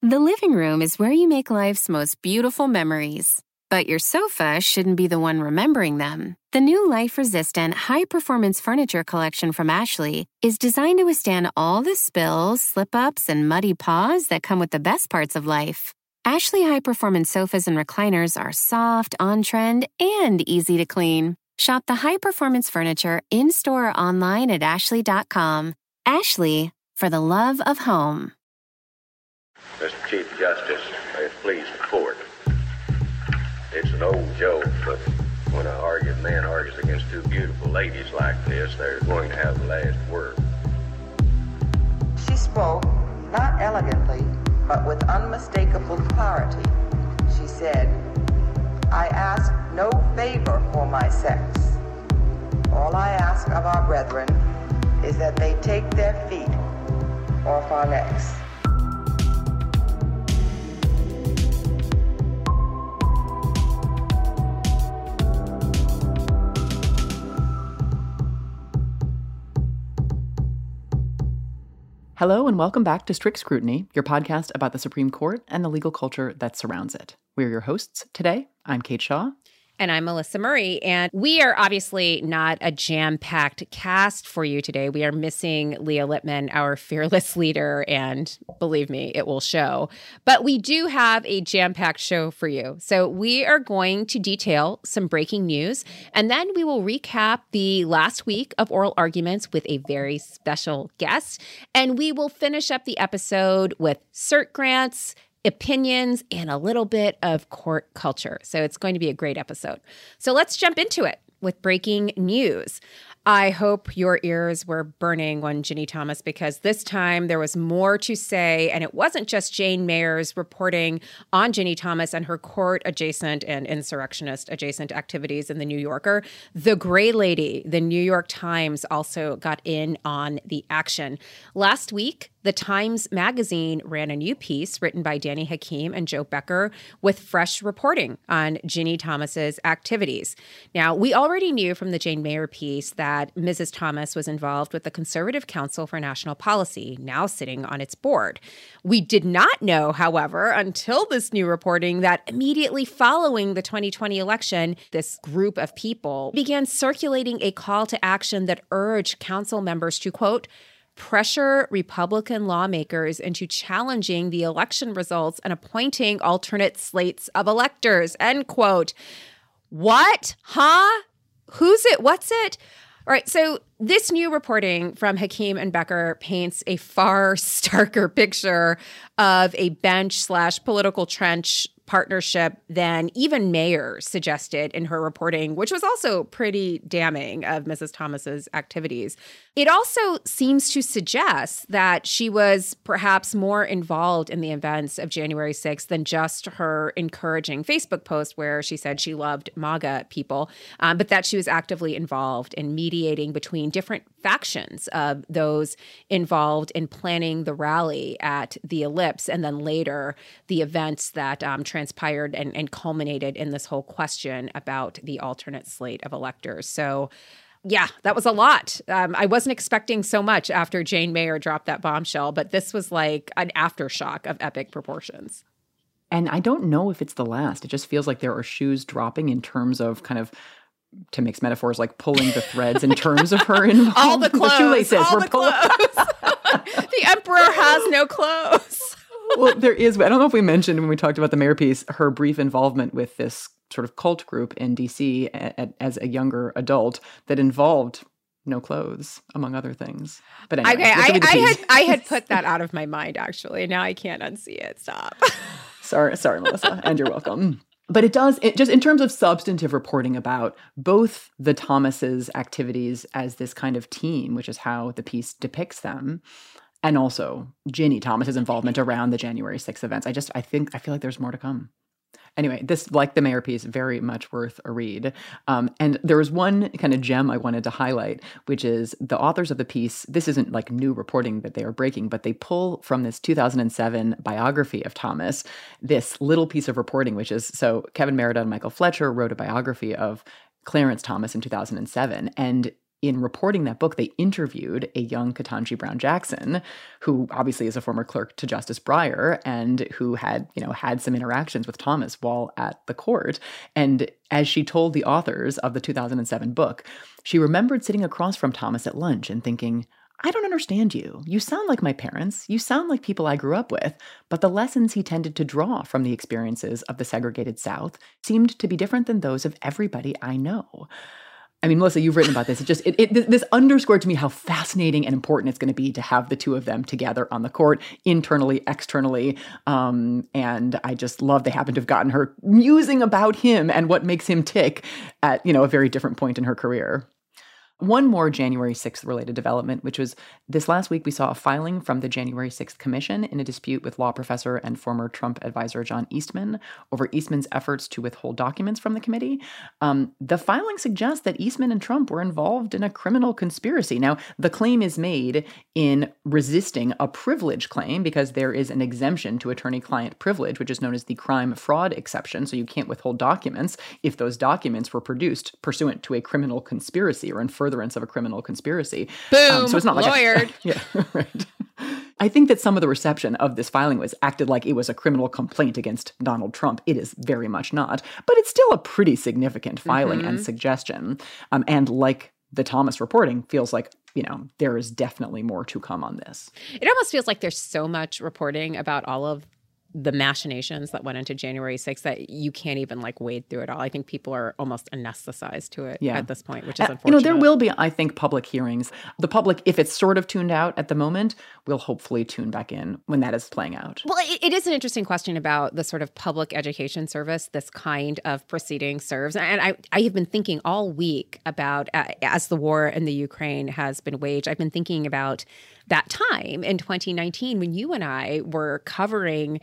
The living room is where you make life's most beautiful memories. But your sofa shouldn't be the one remembering them. The new life-resistant, high-performance furniture collection from Ashley is designed to withstand all the spills, slip-ups, and muddy paws that come with the best parts of life. Ashley high-performance sofas and recliners are soft, on-trend, and easy to clean. Shop the high-performance furniture in-store or online at ashley.com. Ashley, for the love of home. Mr. Chief Justice, may it please the court. It's an old joke, but when an argued man argues against two beautiful ladies like this, they're going to have the last word. She spoke, not elegantly, but with unmistakable clarity. She said, "I ask no favor for my sex. All I ask of our brethren is that they take their feet off our necks." Hello and welcome back to Strict Scrutiny, your podcast about the Supreme Court and the legal culture that surrounds it. We're your hosts today. I'm Kate Shaw. And I'm Melissa Murray. And we are obviously not a jam-packed cast for you today. We are missing Leah Lippman, our fearless leader, and believe me, it will show. But we do have a jam-packed show for you. So we are going to detail some breaking news, and then we will recap the last week of oral arguments with a very special guest. And we will finish up the episode with cert grants, opinions, and a little bit of court culture. So it's going to be a great episode. So let's jump into it with breaking news. I hope your ears were burning when Ginni Thomas, because this time there was more to say, and it wasn't just Jane Mayer's reporting on Ginni Thomas and her court-adjacent and insurrectionist-adjacent activities in The New Yorker. The Gray Lady, the New York Times, also got in on the action. Last week, the Times Magazine ran a new piece written by Danny Hakim and Joe Becker with fresh reporting on Ginni Thomas's activities. Now, we already knew from the Jane Mayer piece that Mrs. Thomas was involved with the Conservative Council for National Policy, now sitting on its board. We did not know, however, until this new reporting that immediately following the 2020 election, this group of people began circulating a call to action that urged council members to, quote, pressure Republican lawmakers into challenging the election results and appointing alternate slates of electors, end quote. What? Huh? Who's it? What's it? All right, so this new reporting from Hakim and Becker paints a far starker picture of a bench/political trench partnership than even Mayer suggested in her reporting, which was also pretty damning of Mrs. Thomas's activities. It also seems to suggest that she was perhaps more involved in the events of January 6th than just her encouraging Facebook post where she said she loved MAGA people, but that she was actively involved in mediating between different factions of those involved in planning the rally at the Ellipse, and then later the events that transpired and culminated in this whole question about the alternate slate of electors. So yeah, that was a lot. I wasn't expecting so much after Jane Mayer dropped that bombshell, but this was like an aftershock of epic proportions. And I don't know if it's the last. It just feels like there are shoes dropping in terms of kind of, to mix metaphors, like pulling the threads in terms of her involvement. All the clothes. The shoelaces. All the clothes. The emperor has no clothes. Well, there is. I don't know if we mentioned when we talked about the Mayer piece, her brief involvement with this sort of cult group in D.C. as a younger adult that involved no clothes, among other things. But anyway, okay, I had put that out of my mind, actually. Now I can't unsee it. Stop. Sorry, Melissa, and you're welcome. But it just in terms of substantive reporting about both the Thomases' activities as this kind of team, which is how the piece depicts them, and also Ginni Thomas's involvement around the January 6th events. I feel like there's more to come. Anyway, this, like the Mayer piece, very much worth a read. And there was one kind of gem I wanted to highlight, which is the authors of the piece. This isn't like new reporting that they are breaking, but they pull from this 2007 biography of Thomas, this little piece of reporting, which is, so Kevin Merida and Michael Fletcher wrote a biography of Clarence Thomas in 2007. And in reporting that book, they interviewed a young Ketanji Brown Jackson, who obviously is a former clerk to Justice Breyer and who had, had some interactions with Thomas while at the court. And as she told the authors of the 2007 book, she remembered sitting across from Thomas at lunch and thinking, I don't understand you. You sound like my parents. You sound like people I grew up with. But the lessons he tended to draw from the experiences of the segregated South seemed to be different than those of everybody I know. I mean, Melissa, you've written about this. This underscored to me how fascinating and important it's going to be to have the two of them together on the court, internally, externally. And I just love they happen to have gotten her musing about him and what makes him tick at, a very different point in her career. One more January 6th related development, which was this last week, we saw a filing from the January 6th Commission in a dispute with law professor and former Trump advisor John Eastman over Eastman's efforts to withhold documents from the committee. The filing suggests that Eastman and Trump were involved in a criminal conspiracy. Now, the claim is made in resisting a privilege claim because there is an exemption to attorney-client privilege, which is known as the crime fraud exception. So you can't withhold documents if those documents were produced pursuant to a criminal conspiracy or in furtherance of a criminal conspiracy. Boom, so it's not like lawyered. Yeah, right. I think that some of the reception of this filing was acted like it was a criminal complaint against Donald Trump. It is very much not, but it's still a pretty significant filing and suggestion. And like the Thomas reporting, feels like, there is definitely more to come on this. It almost feels like there's so much reporting about all of the machinations that went into January 6th that you can't even wade through it all. I think people are almost anesthetized to it at this point, which is unfortunate. There will be, I think, public hearings. The public, if it's sort of tuned out at the moment, will hopefully tune back in when that is playing out. Well, it is an interesting question about the sort of public education service this kind of proceeding serves. And I have been thinking all week about, as the war in the Ukraine has been waged, I've been thinking about that time in 2019 when you and I were covering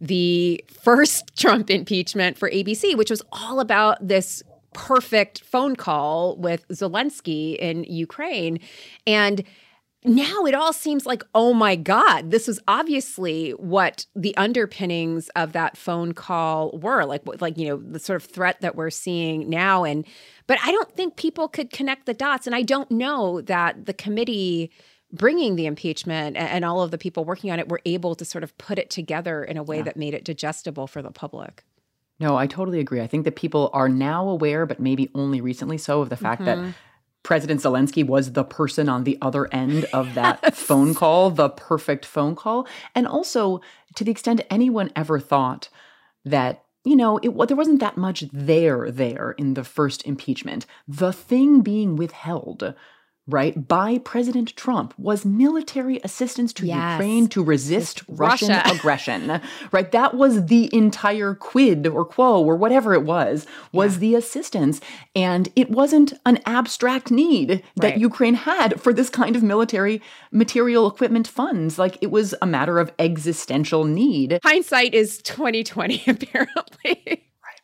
the first Trump impeachment for ABC, which was all about this perfect phone call with Zelensky in Ukraine. And now it all seems like, oh my God, this was obviously what the underpinnings of that phone call were, the sort of threat that we're seeing now. But I don't think people could connect the dots. And I don't know that the committee bringing the impeachment and all of the people working on it were able to sort of put it together in a way that made it digestible for the public. No, I totally agree. I think that people are now aware, but maybe only recently so, of the fact that President Zelensky was the person on the other end of that phone call, the perfect phone call. And also, to the extent anyone ever thought that there wasn't that much there in the first impeachment. The thing being withheld, right, by President Trump was military assistance to Ukraine to resist Russian aggression, right? That was the entire quid or quo or whatever it was the assistance. And it wasn't an abstract need that Ukraine had for this kind of military material equipment funds. It was a matter of existential need. Hindsight is 20/20, apparently.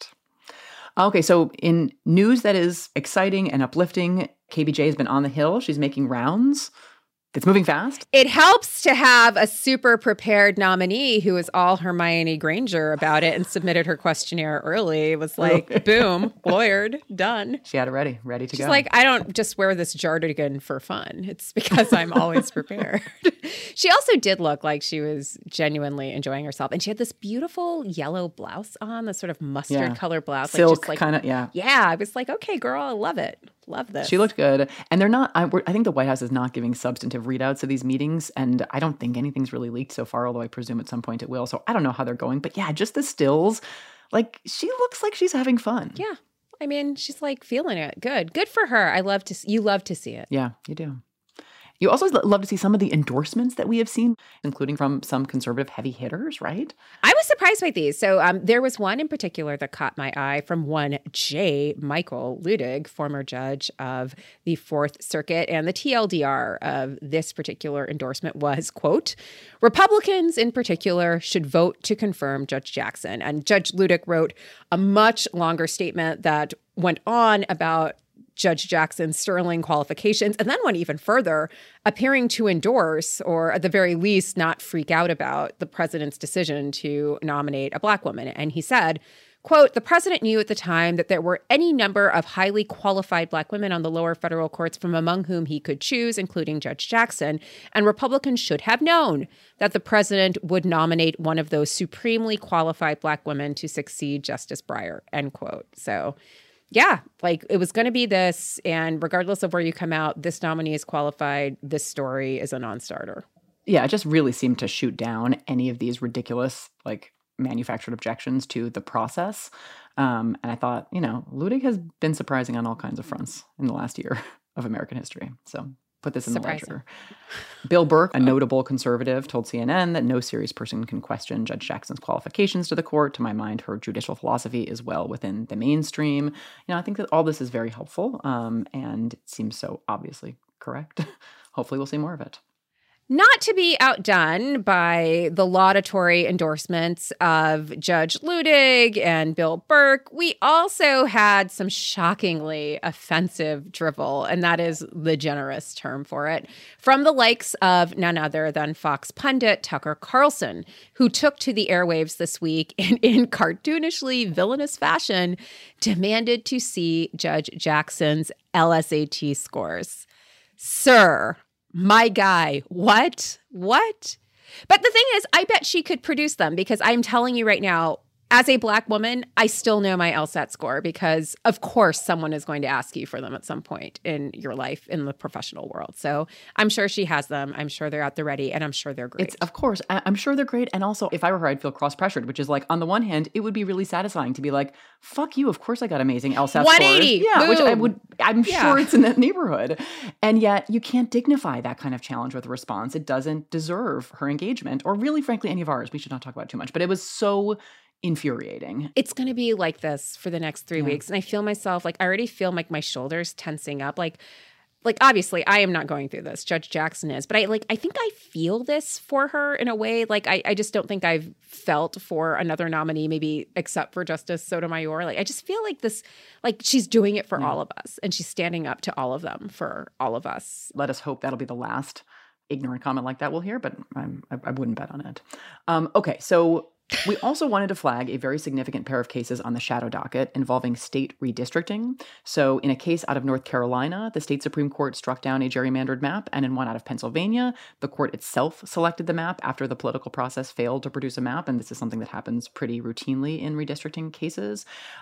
Okay, so in news that is exciting and uplifting, KBJ has been on the Hill. She's making rounds. It's moving fast. It helps to have a super prepared nominee who is all Hermione Granger about it and submitted her questionnaire early. It was like, boom, lawyered, done. She had it ready to go. She's like, I don't just wear this jardigan for fun. It's because I'm always prepared. She also did look like she was genuinely enjoying herself. And she had this beautiful yellow blouse on, this sort of mustard color blouse. Silk kind of, Yeah, I was like, okay, girl, I love it. Love this. She looked good. And they're not, I think the White House is not giving substantive readouts of these meetings. And I don't think anything's really leaked so far, although I presume at some point it will. So I don't know how they're going. But yeah, just the stills, she looks like she's having fun. Yeah. I mean, she's feeling it. Good for her. You love to see it. Yeah, you do. You also love to see some of the endorsements that we have seen, including from some conservative heavy hitters, right? I was surprised by these. So there was one in particular that caught my eye from one J. Michael Luttig, former judge of the Fourth Circuit. And the TLDR of this particular endorsement was, quote, Republicans in particular should vote to confirm Judge Jackson. And Judge Luttig wrote a much longer statement that went on about Judge Jackson's sterling qualifications, and then went even further, appearing to endorse, or at the very least, not freak out about the president's decision to nominate a Black woman. And he said, Quote, the president knew at the time that there were any number of highly qualified Black women on the lower federal courts from among whom he could choose, including Judge Jackson, and Republicans should have known that the president would nominate one of those supremely qualified Black women to succeed Justice Breyer, end quote. So, yeah, like it was going to be this, and regardless of where you come out, this nominee is qualified. This story is a non-starter. Yeah, it just really seemed to shoot down any of these ridiculous, like, manufactured objections to the process. And I thought, Luttig has been surprising on all kinds of fronts in the last year of American history. So put this in the ledger. Bill Burke, a notable conservative, told CNN that no serious person can question Judge Jackson's qualifications to the court. To my mind, her judicial philosophy is well within the mainstream. I think that all this is very helpful, and it seems so obviously correct. Hopefully we'll see more of it. Not to be outdone by the laudatory endorsements of Judge Luttig and Bill Burke, we also had some shockingly offensive drivel, and that is the generous term for it, from the likes of none other than Fox pundit Tucker Carlson, who took to the airwaves this week and in cartoonishly villainous fashion demanded to see Judge Jackson's LSAT scores. Sir, my guy, what? But the thing is, I bet she could produce them because I'm telling you right now, as a Black woman, I still know my LSAT score because, of course, someone is going to ask you for them at some point in your life in the professional world. So I'm sure she has them. I'm sure they're at the ready, and I'm sure they're great. Of course, I'm sure they're great. And also, if I were her, I'd feel cross-pressured, which is like, on the one hand, it would be really satisfying to be like, fuck you, of course I got amazing LSAT 180, scores. Yeah, boom. which I'm sure it's in that neighborhood. And yet, you can't dignify that kind of challenge with a response. It doesn't deserve her engagement, or really, frankly, any of ours. We should not talk about it too much. But it was so infuriating. It's going to be like this for the next 3 weeks. And I feel myself, like, I already feel like my shoulders tensing up. Like obviously I am not going through this. Judge Jackson is, but I think I feel this for her in a way. Like, I just don't think I've felt for another nominee, maybe except for Justice Sotomayor. Like, I just feel like this, like she's doing it for all of us, and she's standing up to all of them for all of us. Let us hope that'll be the last ignorant comment like that we'll hear, but I wouldn't bet on it. Okay, so we also wanted to flag a very significant pair of cases on the shadow docket involving state redistricting. So in a case out of North Carolina, the state Supreme Court struck down a gerrymandered map, and in one out of Pennsylvania, the court itself selected the map after the political process failed to produce a map, and this is something that happens pretty routinely in redistricting cases.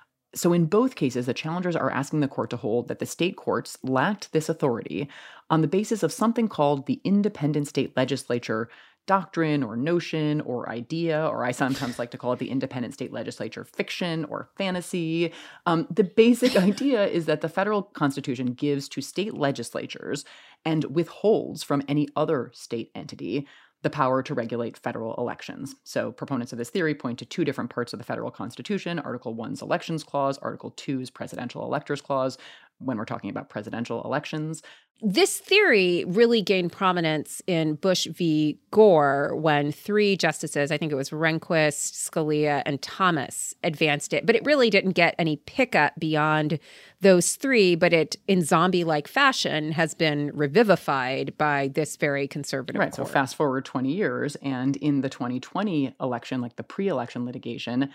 So in both cases, the challengers are asking the court to hold that the state courts lacked this authority on the basis of something called the independent state legislature doctrine or notion or idea, or I sometimes like to call it the independent state legislature fiction or fantasy. The basic idea is that the federal constitution gives to state legislatures and withholds from any other state entity the power to regulate federal elections. So proponents of this theory point to two different parts of the federal constitution, Article 1's Elections Clause, Article 2's Presidential Electors Clause, when we're talking about presidential elections. This theory really gained prominence in Bush v. Gore when three justices, I think it was Rehnquist, Scalia, and Thomas, advanced it. But it really didn't get any pickup beyond those three, but it, in zombie-like fashion, has been revivified by this very conservative court. So fast forward 20 years, and in the 2020 election, like the pre-election litigation,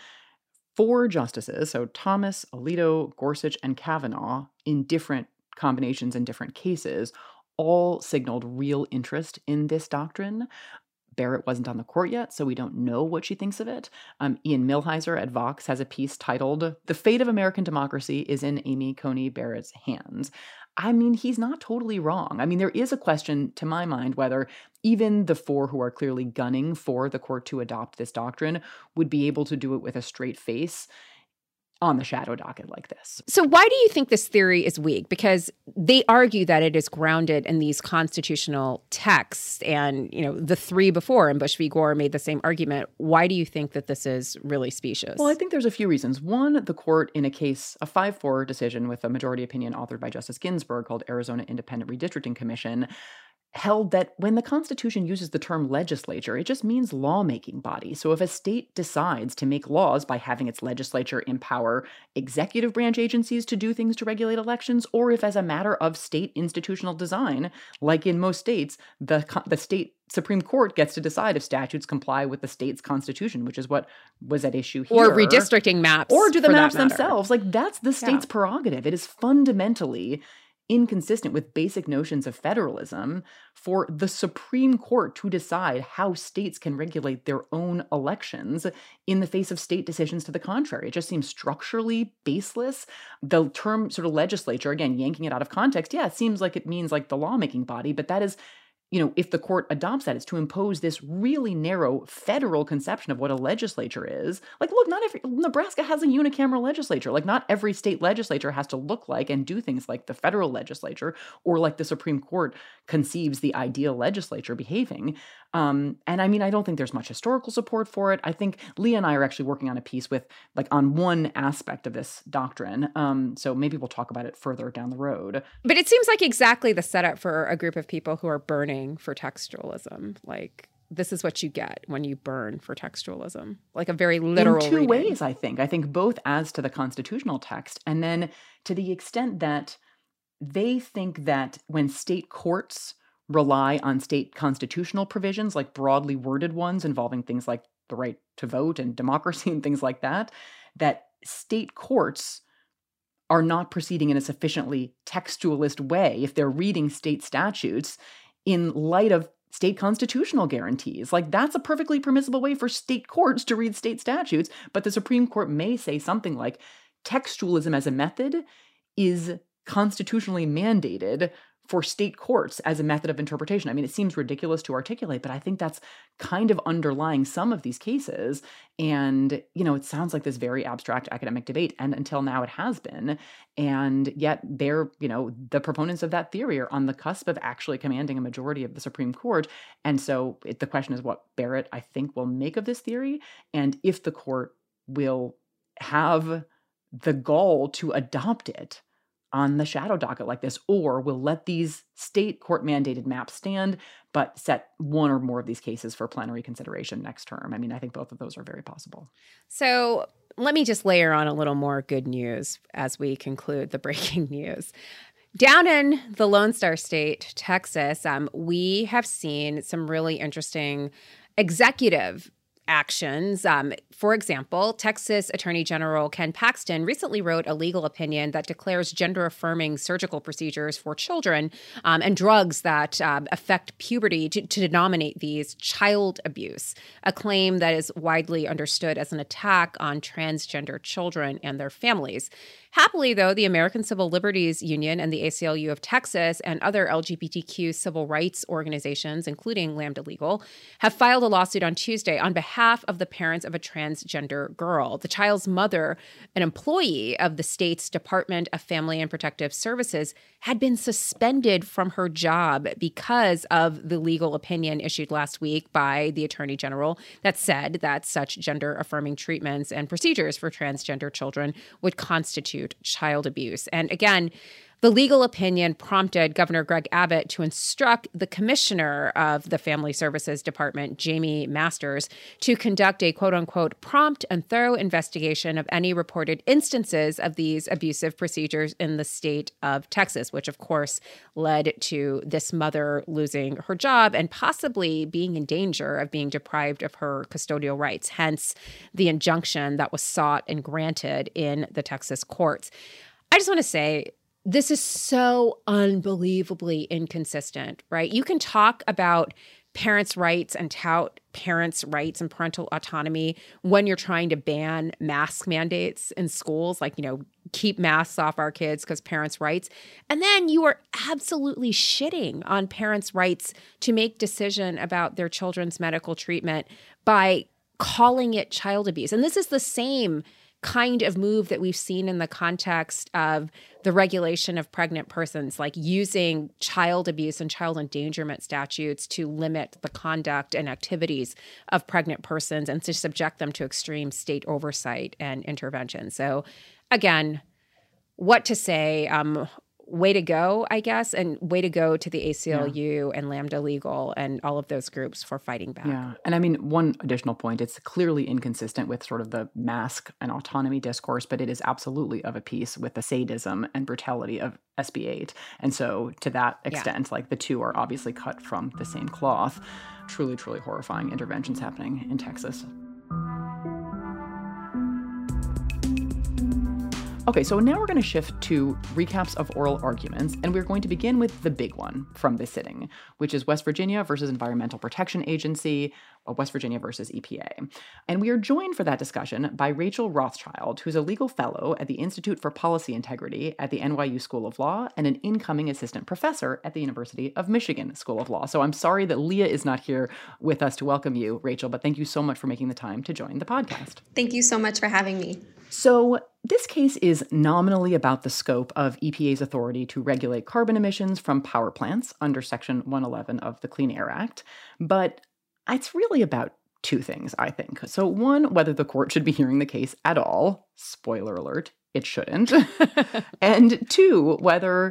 4 justices, so Thomas, Alito, Gorsuch, and Kavanaugh, in different combinations in different cases, all signaled real interest in this doctrine. Barrett wasn't on the court yet, so we don't know what she thinks of it. Ian Millhiser at Vox has a piece titled, "The Fate of American Democracy is in Amy Coney Barrett's Hands." I mean, he's not totally wrong. I mean, there is a question, to my mind, whether even the 4 who are clearly gunning for the court to adopt this doctrine would be able to do it with a straight face on the shadow docket like this. So why do you think this theory is weak? Because they argue that it is grounded in these constitutional texts, and, you know, the 3 before in Bush v. Gore made the same argument. Why do you think that this is really specious? Well, I think there's a few reasons. One, the court in a case, a 5-4 decision with a majority opinion authored by Justice Ginsburg called Arizona Independent Redistricting Commission, held that when the Constitution uses the term legislature, it just means lawmaking body. So if a state decides to make laws by having its legislature empower executive branch agencies to do things to regulate elections, or if as a matter of state institutional design, like in most states, the state Supreme Court gets to decide if statutes comply with the state's constitution, which is what was at issue here. Or redistricting maps. Or do the maps themselves. Like, that's the state's prerogative. It is fundamentally inconsistent with basic notions of federalism for the Supreme Court to decide how states can regulate their own elections in the face of state decisions to the contrary. It just seems structurally baseless. The term sort of legislature, again, yanking it out of context, yeah, it seems like it means like the lawmaking body, but that is, you know, if the court adopts that, it's to impose this really narrow federal conception of what a legislature is. Like, look, not every Nebraska has a unicameral legislature. Like, not every state legislature has to look like and do things like the federal legislature or like the Supreme Court conceives the ideal legislature behaving. And I mean, I don't think there's much historical support for it. I think Leah and I are actually working on a piece with, like, on one aspect of this doctrine. So maybe we'll talk about it further down the road. But it seems like exactly the setup for a group of people who are burning for textualism. Like, this is what you get when you burn for textualism, like a very literal in two reading. ways, I think. I think both as to the constitutional text and then to the extent that they think that when state courts rely on state constitutional provisions, like broadly worded ones involving things like the right to vote and democracy and things like that, that state courts are not proceeding in a sufficiently textualist way if they're reading state statutes in light of state constitutional guarantees. Like, that's a perfectly permissible way for state courts to read state statutes, but the Supreme Court may say something like textualism as a method is constitutionally mandated for state courts as a method of interpretation. I mean, it seems ridiculous to articulate, but I think that's kind of underlying some of these cases. And, you know, it sounds like this very abstract academic debate, and until now it has been. And yet they're, you know, the proponents of that theory are on the cusp of actually commanding a majority of the Supreme Court. And so the question is what Barrett, I think, will make of this theory, and if the court will have the gall to adopt it on the shadow docket like this, or will let these state court mandated maps stand, but set one or more of these cases for plenary consideration next term. I mean, I think both of those are very possible. So let me just layer on a little more good news as we conclude the breaking news. Down in the Lone Star State, Texas, we have seen some really interesting executive actions. For example, Texas Attorney General Ken Paxton recently wrote a legal opinion that declares gender-affirming surgical procedures for children and drugs that affect puberty to denominate these child abuse, a claim that is widely understood as an attack on transgender children and their families. Happily, though, the American Civil Liberties Union and the ACLU of Texas and other LGBTQ civil rights organizations, including Lambda Legal, have filed a lawsuit on Tuesday on behalf of the parents of a transgender girl. The child's mother, an employee of the state's Department of Family and Protective Services, had been suspended from her job because of the legal opinion issued last week by the Attorney General that said that such gender-affirming treatments and procedures for transgender children would constitute child abuse. And again, the legal opinion prompted Governor Greg Abbott to instruct the commissioner of the Family Services Department, Jamie Masters, to conduct a quote-unquote prompt and thorough investigation of any reported instances of these abusive procedures in the state of Texas, which of course led to this mother losing her job and possibly being in danger of being deprived of her custodial rights, hence the injunction that was sought and granted in the Texas courts. I just want to say, this is so unbelievably inconsistent, right? You can talk about parents' rights and tout parents' rights and parental autonomy when you're trying to ban mask mandates in schools, like, you know, keep masks off our kids because parents' rights. And then you are absolutely shitting on parents' rights to make decision about their children's medical treatment by calling it child abuse. And this is the same kind of move that we've seen in the context of the regulation of pregnant persons, like using child abuse and child endangerment statutes to limit the conduct and activities of pregnant persons and to subject them to extreme state oversight and intervention. So again, what to say? way to go, I guess, and way to go to the ACLU and Lambda Legal and all of those groups for fighting back. Yeah. And I mean, one additional point, it's clearly inconsistent with sort of the mask and autonomy discourse, but it is absolutely of a piece with the sadism and brutality of SB 8. And so to that extent, like the two are obviously cut from the same cloth. Truly, truly horrifying interventions happening in Texas. Okay, so now we're going to shift to recaps of oral arguments, and we're going to begin with the big one from this sitting, which is West Virginia versus Environmental Protection Agency, West Virginia versus EPA. And we are joined for that discussion by Rachel Rothschild, who's a legal fellow at the Institute for Policy Integrity at the NYU School of Law and an incoming assistant professor at the University of Michigan School of Law. So I'm sorry that Leah is not here with us to welcome you, Rachel, but thank you so much for making the time to join the podcast. Thank you so much for having me. So this case is nominally about the scope of EPA's authority to regulate carbon emissions from power plants under Section 111 of the Clean Air Act, but it's really about two things, I think. So one, whether the court should be hearing the case at all. Spoiler alert, it shouldn't. And two, whether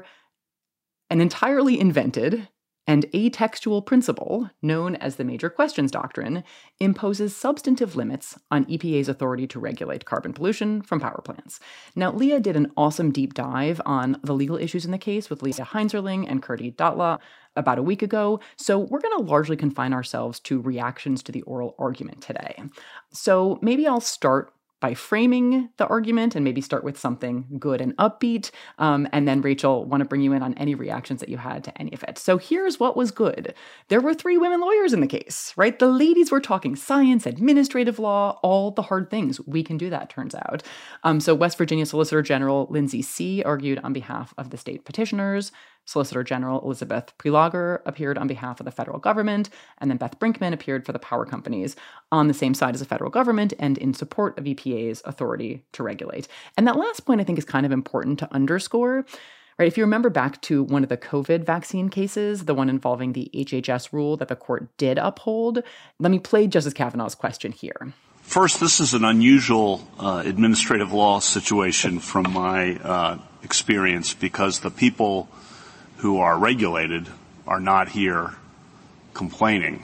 an entirely invented and atextual principle, known as the Major Questions Doctrine, imposes substantive limits on EPA's authority to regulate carbon pollution from power plants. Now, Leah did an awesome deep dive on the legal issues in the case with Leah Heinzerling and Kurti Datla about a week ago, so we're going to largely confine ourselves to reactions to the oral argument today. So maybe I'll start by framing the argument and maybe start with something good and upbeat. And then, Rachel, want to bring you in on any reactions that you had to any of it. So here's what was good. There were 3 women lawyers in the case, right? The ladies were talking science, administrative law, all the hard things. We can do that, turns out. So West Virginia Solicitor General Lindsay See argued on behalf of the state petitioners. Solicitor General Elizabeth Prelager appeared on behalf of the federal government, and then Beth Brinkman appeared for the power companies on the same side as the federal government and in support of EPA's authority to regulate. And that last point, I think, is kind of important to underscore. Right, if you remember back to one of the COVID vaccine cases, the one involving the HHS rule that the court did uphold, let me play Justice Kavanaugh's question here. First, this is an unusual administrative law situation from my experience because the people who are regulated are not here complaining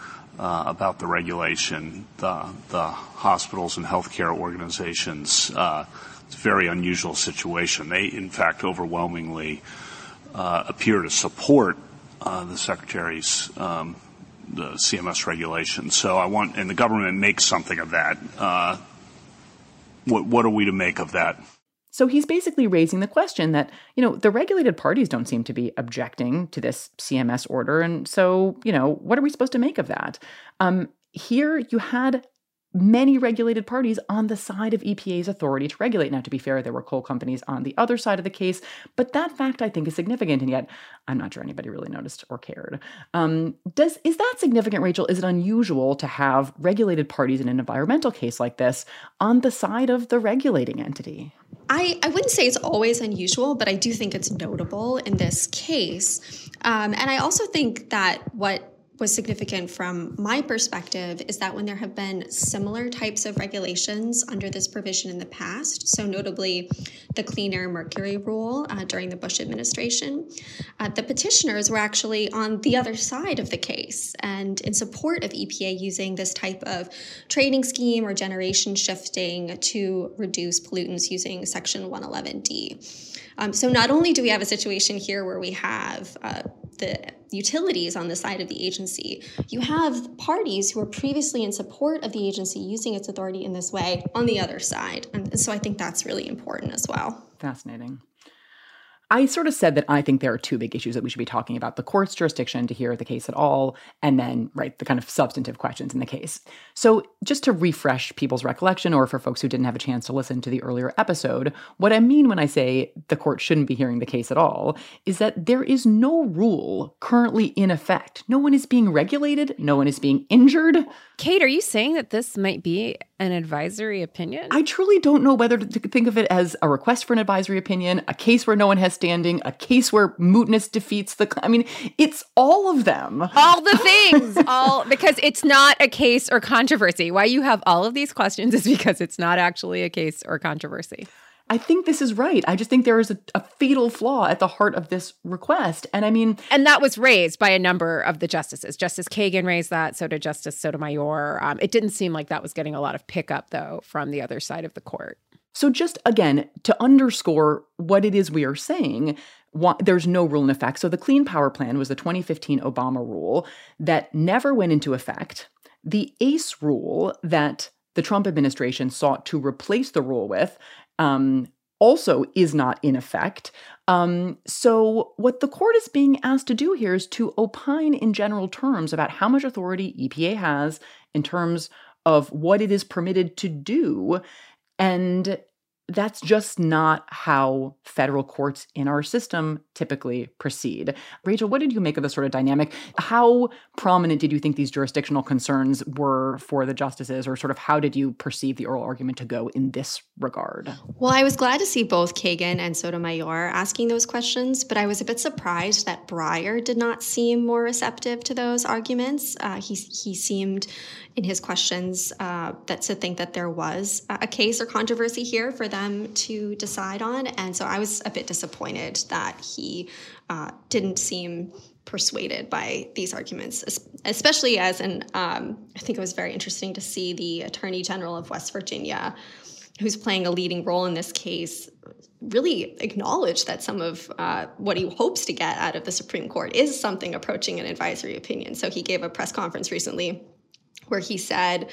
about the regulation. The hospitals and healthcare organizations, it's a very unusual situation. They, in fact, overwhelmingly appear to support the Secretary's the CMS regulation. So and the government makes something of that. What are we to make of that? So he's basically raising the question that, the regulated parties don't seem to be objecting to this CMS order. And so, what are we supposed to make of that? Here you had many regulated parties on the side of EPA's authority to regulate. Now, to be fair, there were coal companies on the other side of the case, but that fact, I think, is significant, and yet I'm not sure anybody really noticed or cared. Is that significant, Rachel? Is it unusual to have regulated parties in an environmental case like this on the side of the regulating entity? I wouldn't say it's always unusual, but I do think it's notable in this case. And I also think that what was significant from my perspective is that when there have been similar types of regulations under this provision in the past, so notably the Clean Air Mercury Rule during the Bush administration, the petitioners were actually on the other side of the case and in support of EPA using this type of trading scheme or generation shifting to reduce pollutants using Section 111D. So not only do we have a situation here where we have the utilities on the side of the agency, you have parties who were previously in support of the agency using its authority in this way on the other side. And so I think that's really important as well. Fascinating. I sort of said that I think there are 2 big issues that we should be talking about: the court's jurisdiction to hear the case at all, and then, the kind of substantive questions in the case. So just to refresh people's recollection, or for folks who didn't have a chance to listen to the earlier episode, what I mean when I say the court shouldn't be hearing the case at all is that there is no rule currently in effect. No one is being regulated. No one is being injured. Kate, are you saying that this might be an advisory opinion? I truly don't know whether to think of it as a request for an advisory opinion, a case where no one has standing, a case where mootness defeats it's all of them. All the things, because it's not a case or controversy. Why you have all of these questions is because it's not actually a case or controversy. I think this is right. I just think there is a fatal flaw at the heart of this request. And I mean... And that was raised by a number of the justices. Justice Kagan raised that, so did Justice Sotomayor. It didn't seem like that was getting a lot of pickup, though, from the other side of the court. So just, again, to underscore what it is we are saying, there's no rule in effect. So the Clean Power Plan was the 2015 Obama rule that never went into effect. The ACE rule that the Trump administration sought to replace the rule with also is not in effect. So what the court is being asked to do here is to opine in general terms about how much authority EPA has in terms of what it is permitted to do. And that's just not how federal courts in our system typically proceed. Rachel, what did you make of this sort of dynamic? How prominent did you think these jurisdictional concerns were for the justices, or sort of how did you perceive the oral argument to go in this regard? Well, I was glad to see both Kagan and Sotomayor asking those questions, but I was a bit surprised that Breyer did not seem more receptive to those arguments. He seemed in his questions to think that there was a case or controversy here for them to decide on. And so I was a bit disappointed that he didn't seem persuaded by these arguments, especially as I think it was very interesting to see the Attorney General of West Virginia, who's playing a leading role in this case, really acknowledge that some of what he hopes to get out of the Supreme Court is something approaching an advisory opinion. So he gave a press conference recently where he said,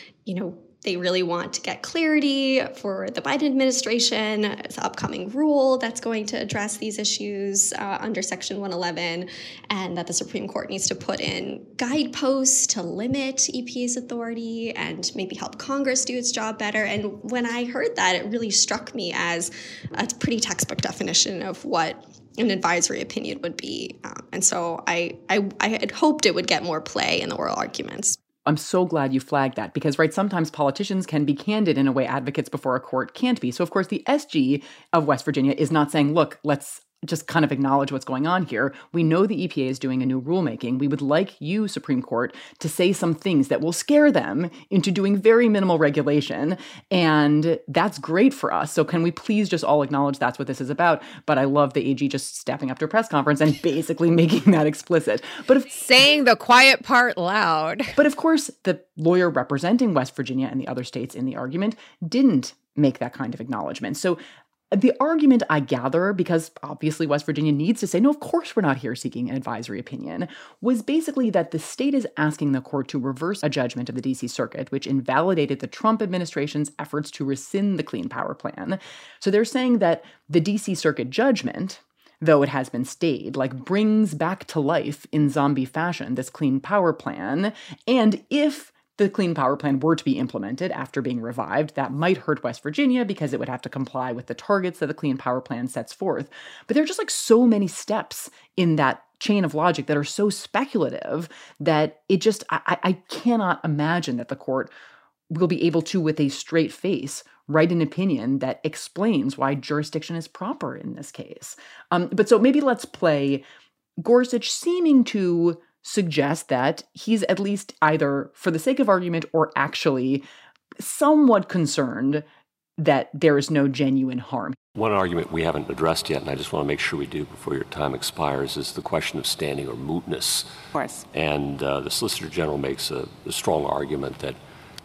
they really want to get clarity for the Biden administration, its upcoming rule that's going to address these issues under Section 111, and that the Supreme Court needs to put in guideposts to limit EPA's authority and maybe help Congress do its job better. And when I heard that, it really struck me as a pretty textbook definition of what an advisory opinion would be. And so I had hoped it would get more play in the oral arguments. I'm so glad you flagged that because, right, sometimes politicians can be candid in a way advocates before a court can't be. So, of course, the SG of West Virginia is not saying, look, let's just kind of acknowledge what's going on here. We know the EPA is doing a new rulemaking. We would like you, Supreme Court, to say some things that will scare them into doing very minimal regulation. And that's great for us. So can we please just all acknowledge that's what this is about? But I love the AG just stepping up to a press conference and basically making that explicit. But saying the quiet part loud. But of course, the lawyer representing West Virginia and the other states in the argument didn't make that kind of acknowledgement. So the argument, I gather, because obviously West Virginia needs to say, no, of course we're not here seeking an advisory opinion, was basically that the state is asking the court to reverse a judgment of the D.C. Circuit, which invalidated the Trump administration's efforts to rescind the Clean Power Plan. So they're saying that the D.C. Circuit judgment, though it has been stayed, brings back to life in zombie fashion this Clean Power Plan. And if the Clean Power Plan were to be implemented after being revived, that might hurt West Virginia because it would have to comply with the targets that the Clean Power Plan sets forth. But there are just so many steps in that chain of logic that are so speculative that it just, I cannot imagine that the court will be able to, with a straight face, write an opinion that explains why jurisdiction is proper in this case. But so maybe let's play Gorsuch seeming to suggest that he's at least either for the sake of argument or actually somewhat concerned that there is no genuine harm. One argument we haven't addressed yet, and I just want to make sure we do before your time expires, is the question of standing or mootness. Of course. And the Solicitor General makes a strong argument that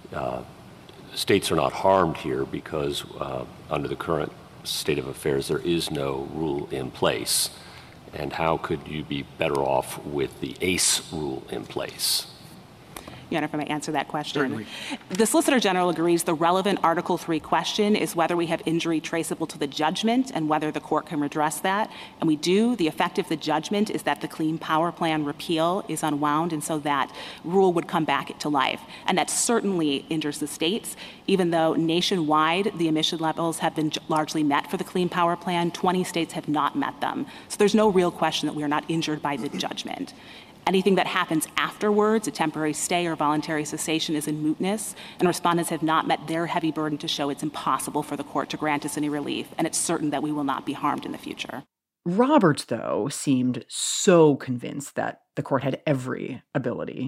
states are not harmed here because under the current state of affairs, there is no rule in place. And how could you be better off with the ACE rule in place? Your Honor, if I may answer that question. Certainly. The Solicitor General agrees the relevant Article 3 question is whether we have injury traceable to the judgment and whether the court can redress that. And we do. The effect of the judgment is that the Clean Power Plan repeal is unwound, and so that rule would come back to life. And that certainly injures the states. Even though nationwide the emission levels have been largely met for the Clean Power Plan, 20 states have not met them. So there's no real question that we are not injured by the judgment. Anything that happens afterwards, a temporary stay or voluntary cessation, is in mootness, and respondents have not met their heavy burden to show it's impossible for the court to grant us any relief, and it's certain that we will not be harmed in the future. Roberts, though, seemed so convinced that the court had every ability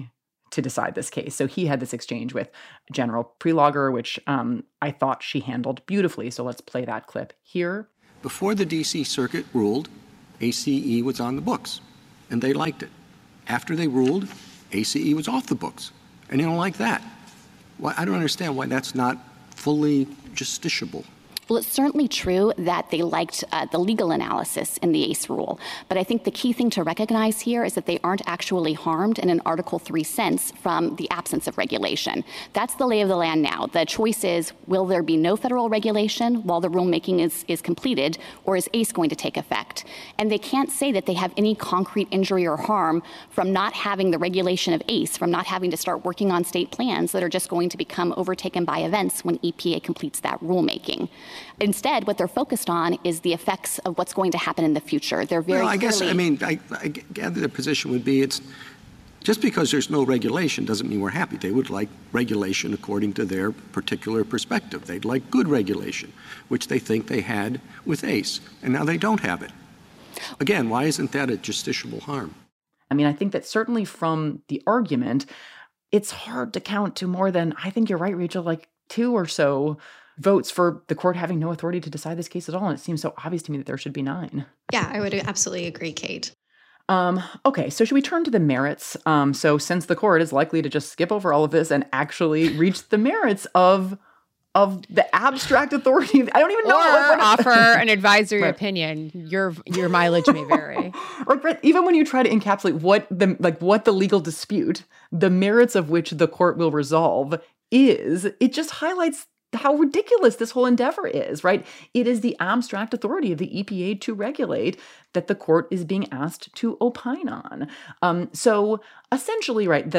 to decide this case. So he had this exchange with General Prelogger, which I thought she handled beautifully. So let's play that clip here. Before the D.C. Circuit ruled, ACE was on the books, and they liked it. After they ruled, ACE was off the books, and you don't like that. Well, I don't understand why that's not fully justiciable. Well, it's certainly true that they liked the legal analysis in the ACE rule. But I think the key thing to recognize here is that they aren't actually harmed in an Article III sense from the absence of regulation. That's the lay of the land now. The choice is, will there be no federal regulation while the rulemaking is completed, or is ACE going to take effect? And they can't say that they have any concrete injury or harm from not having the regulation of ACE, from not having to start working on state plans that are just going to become overtaken by events when EPA completes that rulemaking. Instead, what they're focused on is the effects of what's going to happen in the future. They're very I gather their position would be it's just because there's no regulation doesn't mean we're happy. They would like regulation according to their particular perspective. They'd like good regulation, which they think they had with ACE, and now they don't have it. Again, why isn't that a justiciable harm? I mean, I think that certainly from the argument, it's hard to count to more than, I think you're right, Rachel, like 2 or so votes for the court having no authority to decide this case at all. And it seems so obvious to me that there should be 9. Yeah, I would absolutely agree, Kate. Okay, so should we turn to the merits? So since the court is likely to just skip over all of this and actually reach the merits of the abstract authority, I don't even know. Or offer an advisory opinion. Your mileage may vary. Right. Even when you try to encapsulate what the legal dispute, the merits of which the court will resolve is, it just highlights how ridiculous this whole endeavor is, right? It is the abstract authority of the EPA to regulate that the court is being asked to opine on. So essentially, right,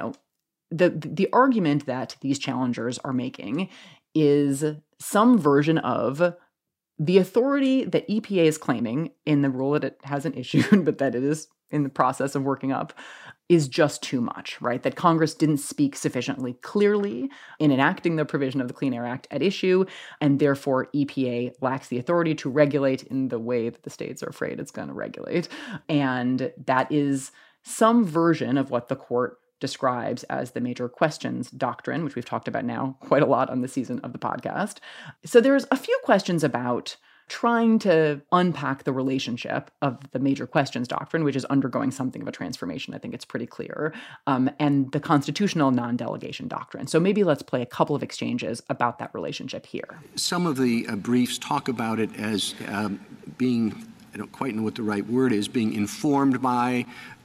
the argument that these challengers are making is some version of the authority that EPA is claiming in the rule that it hasn't issued, but that it is in the process of working up, is just too much, right? That Congress didn't speak sufficiently clearly in enacting the provision of the Clean Air Act at issue, and therefore EPA lacks the authority to regulate in the way that the states are afraid it's going to regulate. And that is some version of what the court describes as the major questions doctrine, which we've talked about now quite a lot on the season of the podcast. So there's a few questions about trying to unpack the relationship of the major questions doctrine, which is undergoing something of a transformation. I think it's pretty clear, and the constitutional non-delegation doctrine. So maybe let's play a couple of exchanges about that relationship here. Some of the briefs talk about it as being, I don't quite know what the right word is, being informed by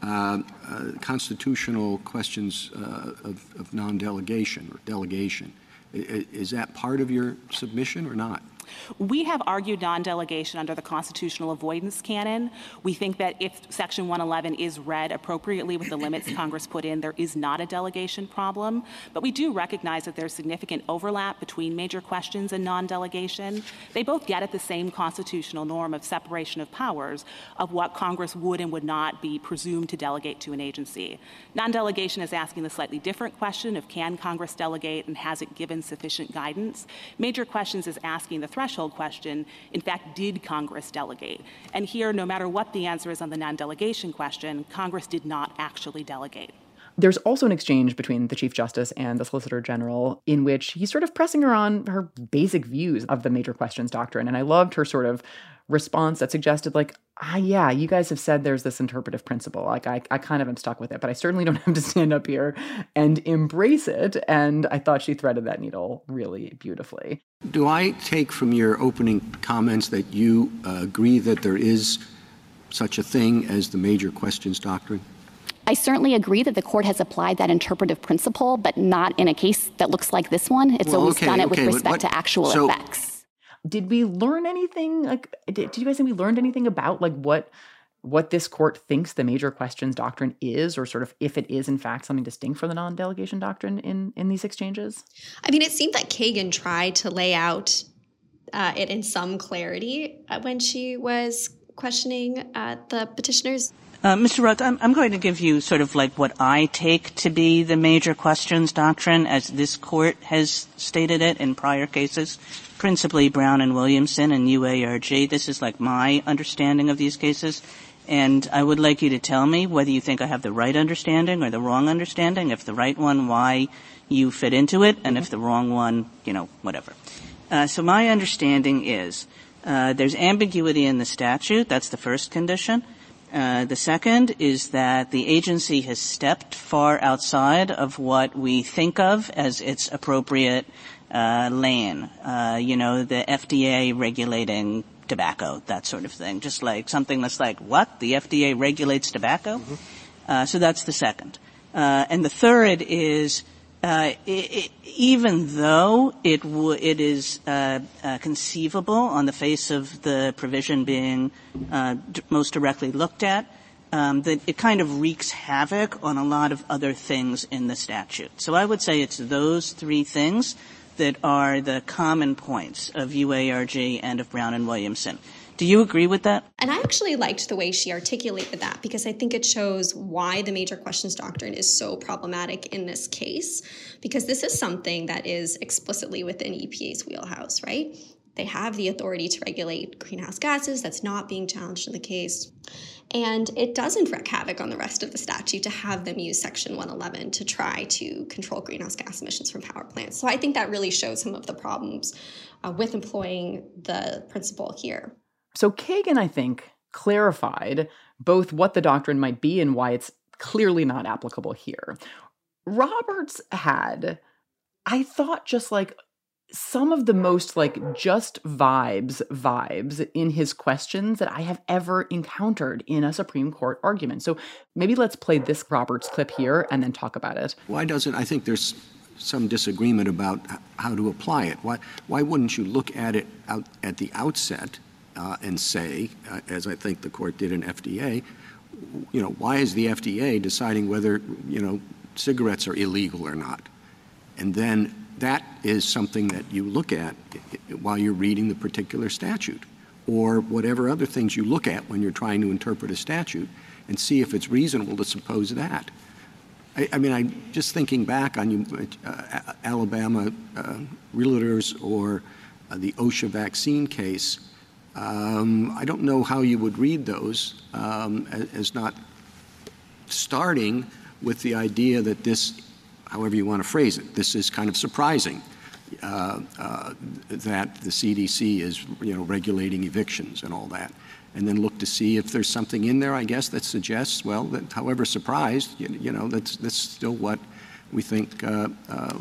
constitutional questions of non-delegation or delegation. Is that part of your submission or not? We have argued non-delegation under the constitutional avoidance canon. We think that if Section 111 is read appropriately with the limits Congress put in, there is not a delegation problem. But we do recognize that there's significant overlap between major questions and non-delegation. They both get at the same constitutional norm of separation of powers of what Congress would and would not be presumed to delegate to an agency. Non-delegation is asking the slightly different question of can Congress delegate and has it given sufficient guidance. Major questions is asking the threshold question, in fact, did Congress delegate? And here, no matter what the answer is on the non-delegation question, Congress did not actually delegate. There's also an exchange between the Chief Justice and the Solicitor General in which he's sort of pressing her on her basic views of the major questions doctrine. And I loved her sort of response that suggested like, yeah, you guys have said there's this interpretive principle. Like I kind of am stuck with it, but I certainly don't have to stand up here and embrace it. And I thought she threaded that needle really beautifully. Do I take from your opening comments that you agree that there is such a thing as the major questions doctrine? I certainly agree that the court has applied that interpretive principle, but not in a case that looks like this one. It's always done it with respect to actual effects. Did we learn anything? Like, did you guys think we learned anything about like what this court thinks the major questions doctrine is, or sort of if it is in fact something distinct from the non-delegation doctrine in these exchanges? I mean, it seemed that Kagan tried to lay out it in some clarity when she was questioning the petitioners. Mr. Roth, I'm going to give you sort of like what I take to be the major questions doctrine as this court has stated it in prior cases, principally Brown and Williamson and UARG. This is like my understanding of these cases. And I would like you to tell me whether you think I have the right understanding or the wrong understanding. If the right one, why you fit into it, and if the wrong one, whatever. So my understanding is there's ambiguity in the statute. That's the first condition. The second is that the agency has stepped far outside of what we think of as its appropriate lane. The FDA regulating tobacco, that sort of thing. Just like something that's like, what? The FDA regulates tobacco? Mm-hmm. So that's the second. And the third is even though it is conceivable on the face of the provision being most directly looked at, that it kind of wreaks havoc on a lot of other things in the statute. So I would say it's those three things that are the common points of UARG and of Brown and Williamson. Do you agree with that? And I actually liked the way she articulated that, because I think it shows why the major questions doctrine is so problematic in this case, because this is something that is explicitly within EPA's wheelhouse, right? They have the authority to regulate greenhouse gases. That's not being challenged in the case. And it doesn't wreak havoc on the rest of the statute to have them use Section 111 to try to control greenhouse gas emissions from power plants. So I think that really shows some of the problems with employing the principle here. So Kagan, I think, clarified both what the doctrine might be and why it's clearly not applicable here. Roberts had, I thought, just like some of the most like just vibes in his questions that I have ever encountered in a Supreme Court argument. So maybe let's play this Roberts clip here and then talk about it. Why doesn't, I think there's some disagreement about how to apply it. Why wouldn't you look at it at the outset and say, as I think the court did in FDA, why is the FDA deciding whether, cigarettes are illegal or not? And then that is something that you look at while you're reading the particular statute, or whatever other things you look at when you're trying to interpret a statute, and see if it's reasonable to suppose that. I just thinking back on Alabama realtors or the OSHA vaccine case, I don't know how you would read those as not starting with the idea that this, however you want to phrase it, this is kind of surprising that the CDC is, regulating evictions and all that. And then look to see if there's something in there, I guess, that suggests, well, that however surprised, that's still what we think that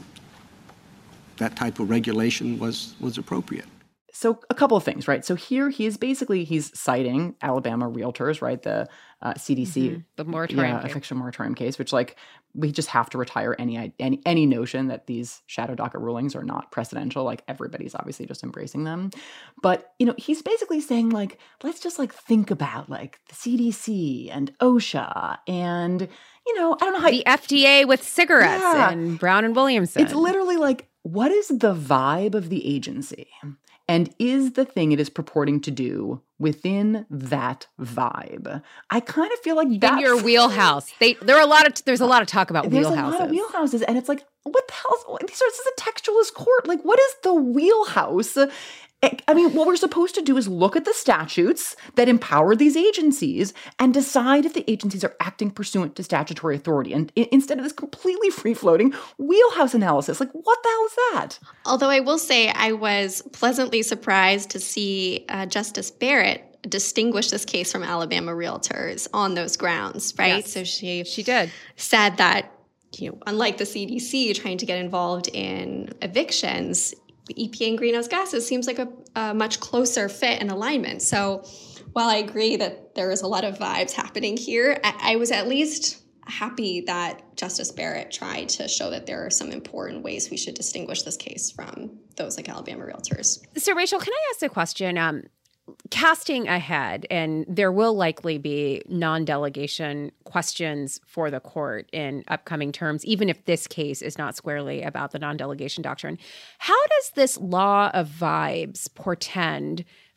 type of regulation was appropriate. So a couple of things, right? So here he's citing Alabama realtors, right? The CDC, the moratorium, eviction moratorium case, which we just have to retire any notion that these shadow docket rulings are not precedential. Like everybody's obviously just embracing them, but he's basically saying let's just think about the CDC and OSHA and I don't know how the FDA with cigarettes and Brown and Williamson. It's literally what is the vibe of the agency? And is the thing it is purporting to do within that vibe? I kind of feel like that's in your wheelhouse. There's a lot of talk about wheelhouses. There's a lot of wheelhouses, and it's what the hell? This is a textualist court. What is the wheelhouse? What we're supposed to do is look at the statutes that empower these agencies and decide if the agencies are acting pursuant to statutory authority. And instead of this completely free-floating wheelhouse analysis, what the hell is that? Although I will say I was pleasantly surprised to see Justice Barrett distinguish this case from Alabama realtors on those grounds, right? Yes, so she did. Said that, unlike the CDC trying to get involved in evictions, EPA and greenhouse gases seems like a much closer fit and alignment. So while I agree that there is a lot of vibes happening here, I was at least happy that Justice Barrett tried to show that there are some important ways we should distinguish this case from those like Alabama realtors. So Rachel, can I ask a question? Casting ahead, and there will likely be non-delegation questions for the court in upcoming terms, even if this case is not squarely about the non-delegation doctrine. How does this law of vibes portend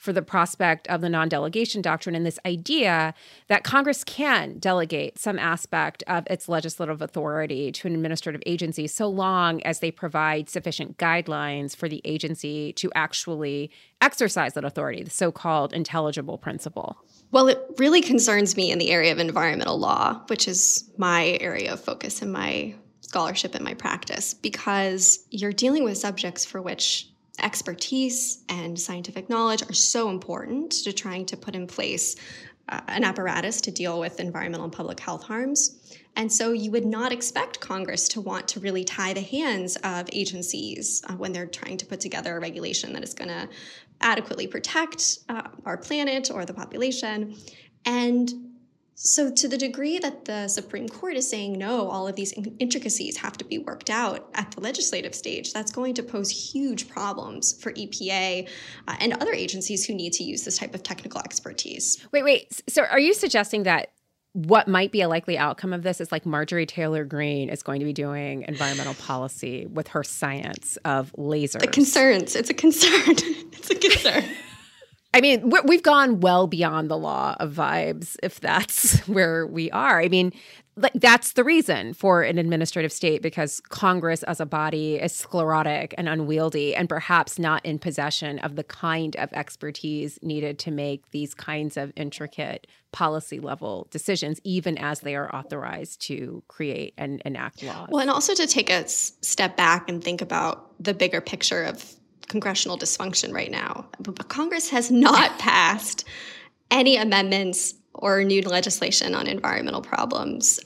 for the prospect of the non-delegation doctrine and this idea that Congress can delegate some aspect of its legislative authority to an administrative agency so long as they provide sufficient guidelines for the agency to actually exercise that authority, the so-called intelligible principle. Well, it really concerns me in the area of environmental law, which is my area of focus in my scholarship and my practice, because you're dealing with subjects for which expertise and scientific knowledge are so important to trying to put in place an apparatus to deal with environmental and public health harms. And so you would not expect Congress to want to really tie the hands of agencies when they're trying to put together a regulation that is going to adequately protect our planet or the population. And so to the degree that the Supreme Court is saying, no, all of these intricacies have to be worked out at the legislative stage, that's going to pose huge problems for EPA and other agencies who need to use this type of technical expertise. Wait. So are you suggesting that what might be a likely outcome of this is like Marjorie Taylor Greene is going to be doing environmental policy with her science of lasers? It's a concern. It's a concern. I mean, we've gone well beyond the law of vibes, if that's where we are. I mean, that's the reason for an administrative state, because Congress as a body is sclerotic and unwieldy and perhaps not in possession of the kind of expertise needed to make these kinds of intricate policy level decisions, even as they are authorized to create and enact laws. Well, and also to take a step back and think about the bigger picture of congressional dysfunction right now. But Congress has not passed any amendments or new legislation on environmental problems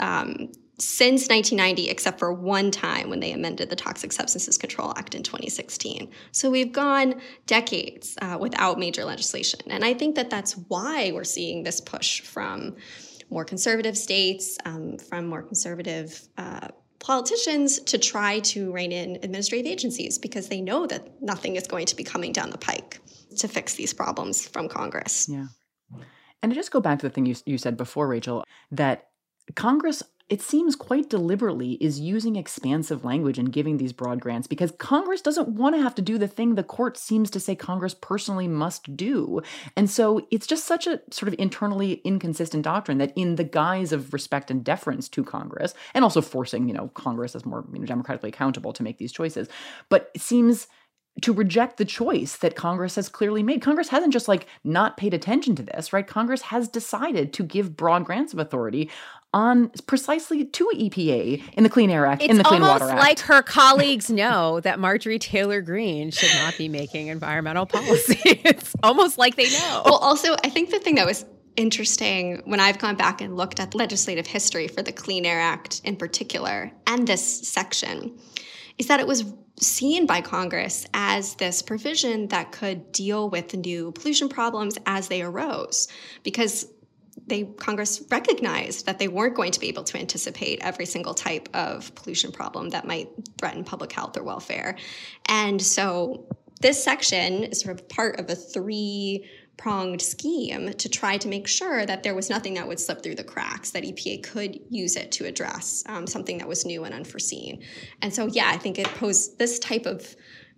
since 1990, except for one time when they amended the Toxic Substances Control Act in 2016. So we've gone decades without major legislation. And I think that that's why we're seeing this push from more conservative states, from more conservative politicians to try to rein in administrative agencies, because they know that nothing is going to be coming down the pike to fix these problems from Congress. Yeah. And to just go back to the thing you said before, Rachel, that Congress, it seems quite deliberately, is using expansive language and giving these broad grants because Congress doesn't want to have to do the thing the court seems to say Congress personally must do. And so it's just such a sort of internally inconsistent doctrine that in the guise of respect and deference to Congress, and also forcing, Congress as more democratically accountable to make these choices, but it seems to reject the choice that Congress has clearly made. Congress hasn't just not paid attention to this, right? Congress has decided to give broad grants of authority on precisely to EPA in the Clean Air Act, in the Clean Water Act. It's almost like her colleagues know that Marjorie Taylor Greene should not be making environmental policy. It's almost like they know. Well, also, I think the thing that was interesting when I've gone back and looked at legislative history for the Clean Air Act in particular, and this section, is that it was seen by Congress as this provision that could deal with the new pollution problems as they arose, because Congress recognized that they weren't going to be able to anticipate every single type of pollution problem that might threaten public health or welfare. And so this section is sort of part of a three-pronged scheme to try to make sure that there was nothing that would slip through the cracks, that EPA could use it to address something that was new and unforeseen. And so, I think it posed this type of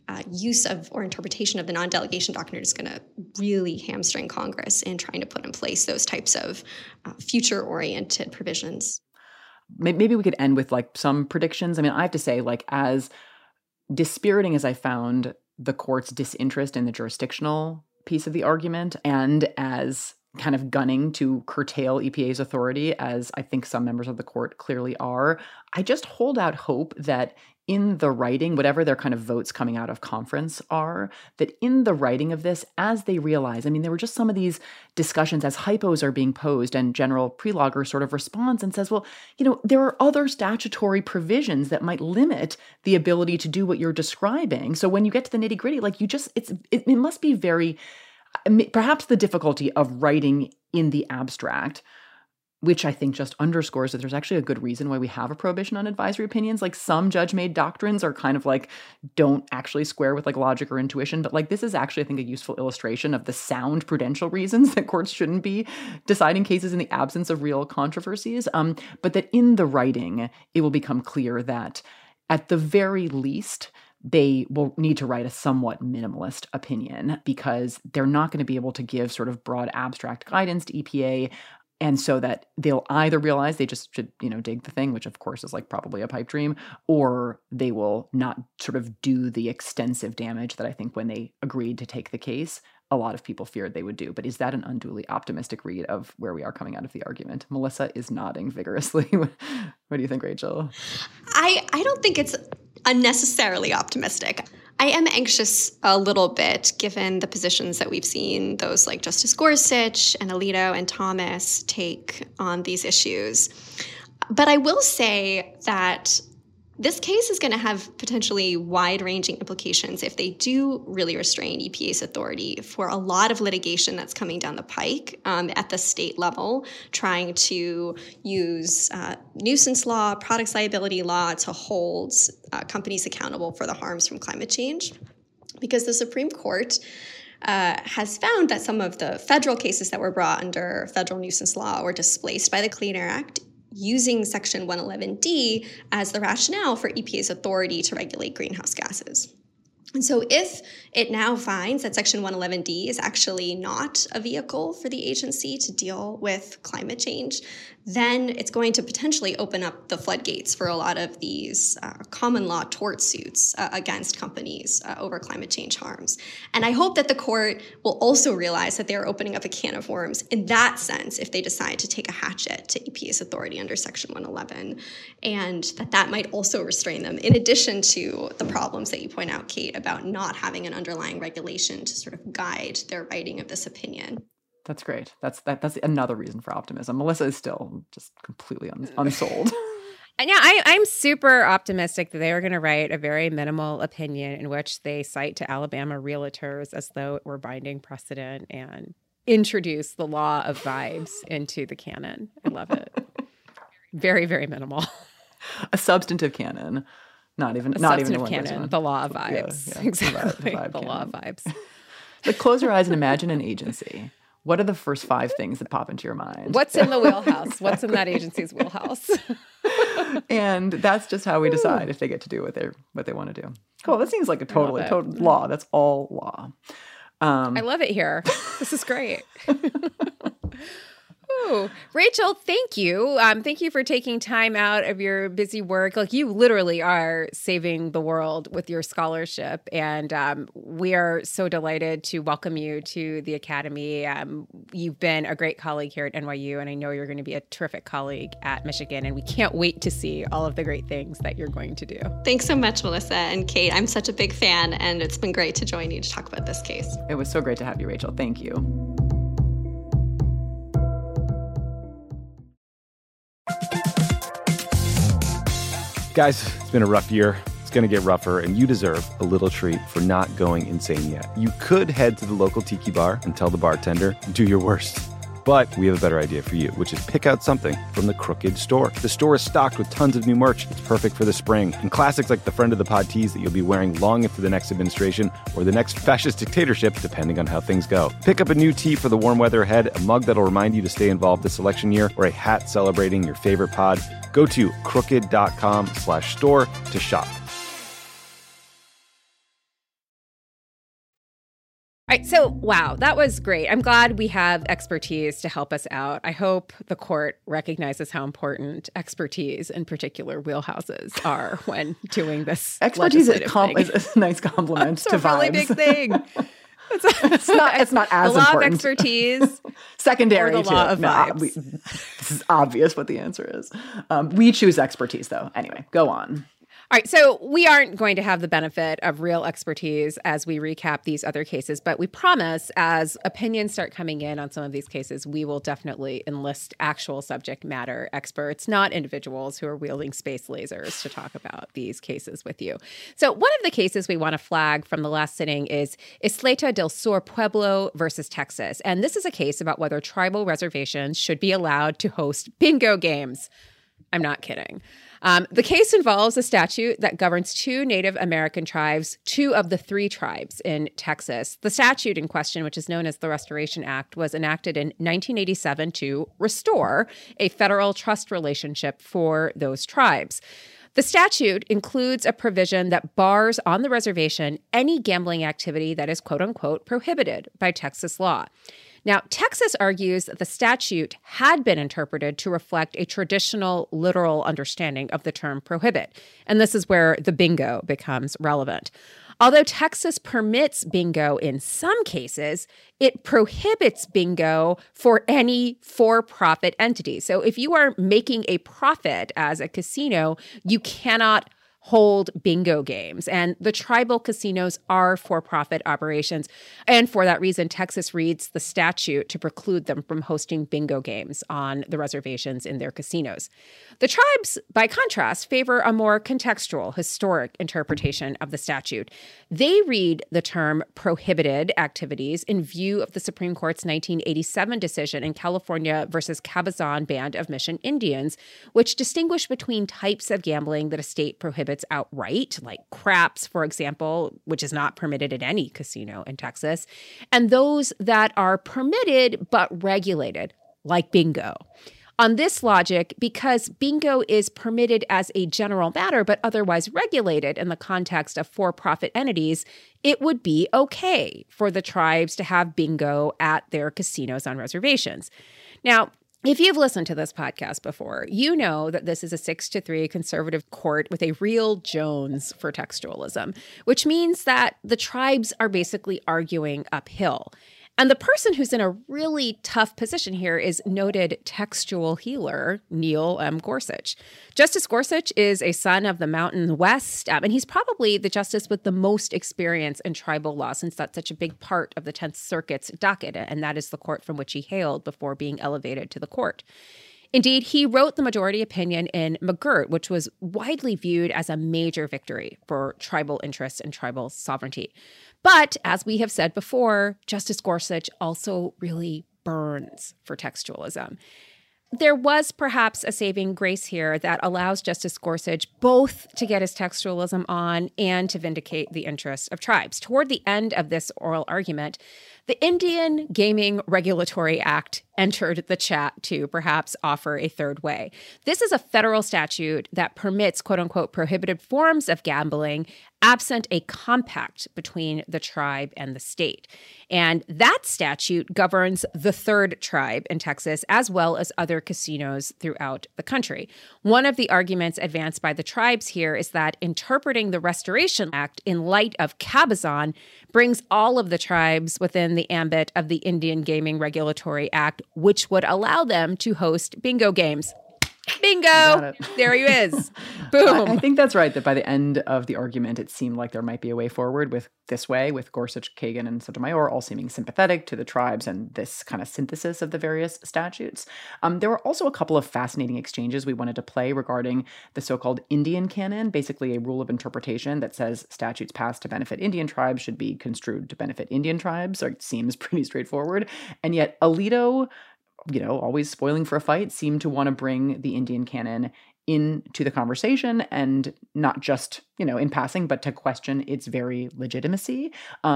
use of or interpretation of the non-delegation doctrine is going to really hamstring Congress in trying to put in place those types of future-oriented provisions. Maybe we could end with some predictions. I mean, I have to say, as dispiriting as I found the court's disinterest in the jurisdictional piece of the argument, and as kind of gunning to curtail EPA's authority, as I think some members of the court clearly are, I just hold out hope that in the writing, whatever their kind of votes coming out of conference are, that in the writing of this, as they realize, there were just some of these discussions as hypos are being posed, and General Prelogger sort of responds and says, well, there are other statutory provisions that might limit the ability to do what you're describing. So when you get to the nitty gritty, it must be very, perhaps the difficulty of writing in the abstract, which I think just underscores that there's actually a good reason why we have a prohibition on advisory opinions. Some judge-made doctrines are kind of don't actually square with logic or intuition, but this is actually, I think, a useful illustration of the sound prudential reasons that courts shouldn't be deciding cases in the absence of real controversies. But that in the writing, it will become clear that at the very least, they will need to write a somewhat minimalist opinion because they're not going to be able to give sort of broad abstract guidance to EPA. And so that they'll either realize they just should, dig the thing, which of course is like probably a pipe dream, or they will not sort of do the extensive damage that I think when they agreed to take the case, a lot of people feared they would do. But is that an unduly optimistic read of where we are coming out of the argument? Melissa is nodding vigorously. What do you think, Rachel? I don't think it's unnecessarily optimistic. I am anxious a little bit given the positions that we've seen those like Justice Gorsuch and Alito and Thomas take on these issues. But I will say that this case is going to have potentially wide-ranging implications if they do really restrain EPA's authority for a lot of litigation that's coming down the pike at the state level, trying to use nuisance law, products liability law to hold companies accountable for the harms from climate change. Because the Supreme Court has found that some of the federal cases that were brought under federal nuisance law were displaced by the Clean Air Act, using Section 111D as the rationale for EPA's authority to regulate greenhouse gases. And so if it now finds that Section 111D is actually not a vehicle for the agency to deal with climate change, then it's going to potentially open up the floodgates for a lot of these common law tort suits against companies over climate change harms. And I hope that the court will also realize that they're opening up a can of worms in that sense if they decide to take a hatchet to EPA's authority under Section 111, and that might also restrain them, in addition to the problems that you point out, Kate, about not having an underlying regulation to sort of guide their writing of this opinion. That's great. That's another reason for optimism. Melissa is still just completely unsold. Yeah, I'm super optimistic that they are going to write a very minimal opinion in which they cite to Alabama realtors as though it were binding precedent and introduce the law of vibes into the canon. I love it. Very, very minimal. A substantive canon. Not even substantive canon. The law of vibes. Yeah, exactly. The law of vibes. Like, close your eyes and imagine an agency. What are the first 5 things that pop into your mind? What's in the wheelhouse? What's in that agency's wheelhouse? And that's just how we decide if they get to do what they want to do. Cool. That seems like a total law. That's all law. I love it here. This is great. Ooh. Rachel, thank you. Thank you for taking time out of your busy work. Like, you literally are saving the world with your scholarship. And we are so delighted to welcome you to the Academy. You've been a great colleague here at NYU, and I know you're going to be a terrific colleague at Michigan. And we can't wait to see all of the great things that you're going to do. Thanks so much, Melissa and Kate. I'm such a big fan, and it's been great to join you to talk about this case. It was so great to have you, Rachel. Thank you. Guys, it's been a rough year. It's going to get rougher, and you deserve a little treat for not going insane yet. You could head to the local tiki bar and tell the bartender, do your worst. But we have a better idea for you, which is pick out something from the Crooked store. The store is stocked with tons of new merch. It's perfect for the spring. And classics like the Friend of the Pod tees that you'll be wearing long into the next administration or the next fascist dictatorship, depending on how things go. Pick up a new tee for the warm weather ahead, a mug that'll remind you to stay involved this election year, or a hat celebrating your favorite pod. Go to crooked.com/store to shop. All right, so wow, that was great. I'm glad we have expertise to help us out. I hope the court recognizes how important expertise, in particular wheelhouses, are when doing this. Expertise is a nice compliment to vibes. It's a really big thing. It's not as the important. The law of expertise. Secondary or the law of vibes. This is obvious what the answer is. We choose expertise, though. Anyway, go on. All right, so we aren't going to have the benefit of real expertise as we recap these other cases, but we promise as opinions start coming in on some of these cases, we will definitely enlist actual subject matter experts, not individuals who are wielding space lasers to talk about these cases with you. So one of the cases we want to flag from the last sitting is Isleta del Sur Pueblo versus Texas. And this is a case about whether tribal reservations should be allowed to host bingo games. I'm not kidding. The case involves a statute that governs 2 Native American tribes, 2 of the 3 tribes in Texas. The statute in question, which is known as the Restoration Act, was enacted in 1987 to restore a federal trust relationship for those tribes. The statute includes a provision that bars on the reservation any gambling activity that is quote unquote prohibited by Texas law. Now, Texas argues that the statute had been interpreted to reflect a traditional literal understanding of the term prohibit. And this is where the bingo becomes relevant. Although Texas permits bingo in some cases, it prohibits bingo for any for-profit entity. So if you are making a profit as a casino, you cannot hold bingo games. And the tribal casinos are for-profit operations. And for that reason, Texas reads the statute to preclude them from hosting bingo games on the reservations in their casinos. The tribes, by contrast, favor a more contextual, historic interpretation of the statute. They read the term prohibited activities in view of the Supreme Court's 1987 decision in California versus Cabazon Band of Mission Indians, which distinguished between types of gambling that a state prohibits outright, like craps, for example, which is not permitted at any casino in Texas, and those that are permitted but regulated, like bingo. On this logic, because bingo is permitted as a general matter but otherwise regulated in the context of for-profit entities, it would be okay for the tribes to have bingo at their casinos on reservations. Now, if you've listened to this podcast before, you know that this is a 6-3 conservative court with a real Jones for textualism, which means that the tribes are basically arguing uphill. And the person who's in a really tough position here is noted textual healer Neil M. Gorsuch. Justice Gorsuch is a son of the Mountain West, and he's probably the justice with the most experience in tribal law, since that's such a big part of the 10th Circuit's docket, and that is the court from which he hailed before being elevated to the court. Indeed, he wrote the majority opinion in McGirt, which was widely viewed as a major victory for tribal interests and tribal sovereignty. But as we have said before, Justice Gorsuch also really burns for textualism. There was perhaps a saving grace here that allows Justice Gorsuch both to get his textualism on and to vindicate the interests of tribes. Toward the end of this oral argument, the Indian Gaming Regulatory Act entered the chat to perhaps offer a third way. This is a federal statute that permits, quote unquote, prohibited forms of gambling absent a compact between the tribe and the state. And that statute governs the third tribe in Texas, as well as other casinos throughout the country. One of the arguments advanced by the tribes here is that interpreting the Restoration Act in light of Cabazon brings all of the tribes within the ambit of the Indian Gaming Regulatory Act, which would allow them to host bingo games. Bingo! There he is. Boom. I think that's right, that by the end of the argument, it seemed like there might be a way forward with Gorsuch, Kagan, and Sotomayor all seeming sympathetic to the tribes and this kind of synthesis of the various statutes. There were also a couple of fascinating exchanges we wanted to play regarding the so-called Indian canon, basically a rule of interpretation that says statutes passed to benefit Indian tribes should be construed to benefit Indian tribes. So it seems pretty straightforward. And yet Alito, always spoiling for a fight, seemed to want to bring the Indian canon into the conversation and not just, in passing, but to question its very legitimacy.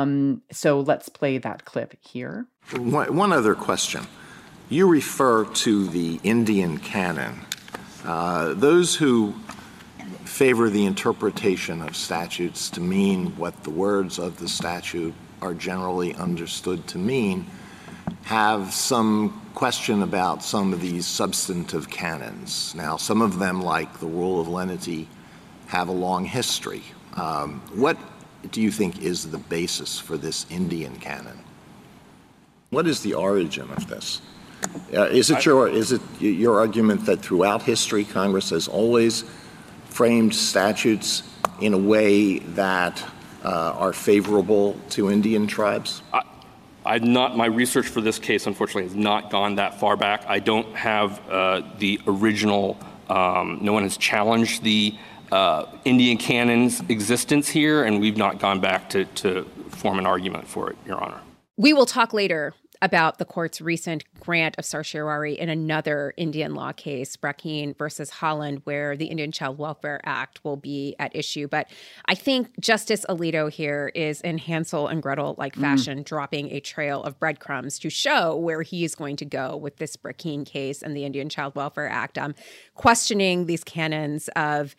So let's play that clip here. One other question. You refer to the Indian canon. Those who favor the interpretation of statutes to mean what the words of the statute are generally understood to mean have some question about some of these substantive canons. Now, some of them, like the rule of lenity, have a long history. What do you think is the basis for this Indian canon? What is the origin of this? Is it your argument that throughout history Congress has always framed statutes in a way that are favorable to Indian tribes? My research for this case, unfortunately, has not gone that far back. I don't have the original, no one has challenged the Indian canon's existence here, and we've not gone back to form an argument for it, Your Honor. We will talk later about the court's recent grant of certiorari in another Indian law case, Brackeen versus Holland, where the Indian Child Welfare Act will be at issue. But I think Justice Alito here is in Hansel and Gretel-like fashion, dropping a trail of breadcrumbs to show where he is going to go with this Brackeen case and the Indian Child Welfare Act, questioning these canons of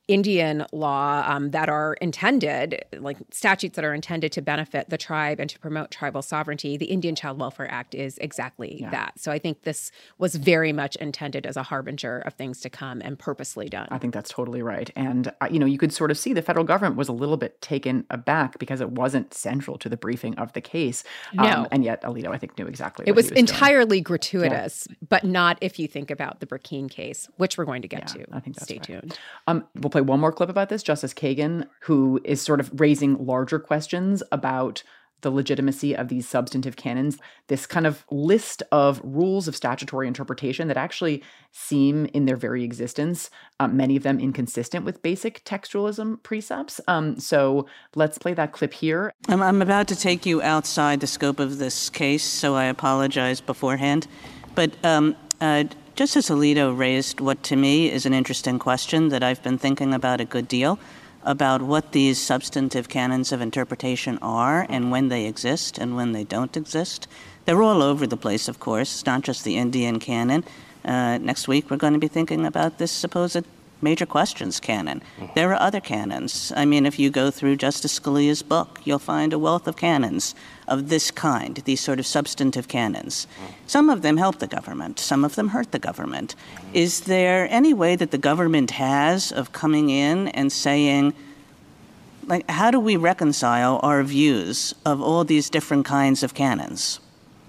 Indian law that are intended, like statutes that are intended to benefit the tribe and to promote tribal sovereignty, the Indian Child Welfare Act is exactly that. So I think this was very much intended as a harbinger of things to come and purposely done. I think that's totally right. And, you could sort of see the federal government was a little bit taken aback because it wasn't central to the briefing of the case. No. And yet Alito, I think, knew exactly it what was he was entirely gratuitous, but not if you think about the Burkine case, which we're going to get to. I think that's Stay tuned. We'll play one more clip about this. Justice Kagan, who is sort of raising larger questions about the legitimacy of these substantive canons, this kind of list of rules of statutory interpretation that actually seem in their very existence, many of them inconsistent with basic textualism precepts. So let's play that clip here. I'm about to take you outside the scope of this case, so I apologize beforehand. But Justice Alito raised what to me is an interesting question that I've been thinking about a good deal, about what these substantive canons of interpretation are and when they exist and when they don't exist. They're all over the place, of course. It's not just the Indian canon. Next week, we're going to be thinking about this supposed major questions canon. There are other canons. I mean, if you go through Justice Scalia's book, you'll find a wealth of canons of this kind, these sort of substantive canons. Some of them help the government. Some of them hurt the government. Is there any way that the government has of coming in and saying, like, how do we reconcile our views of all these different kinds of canons?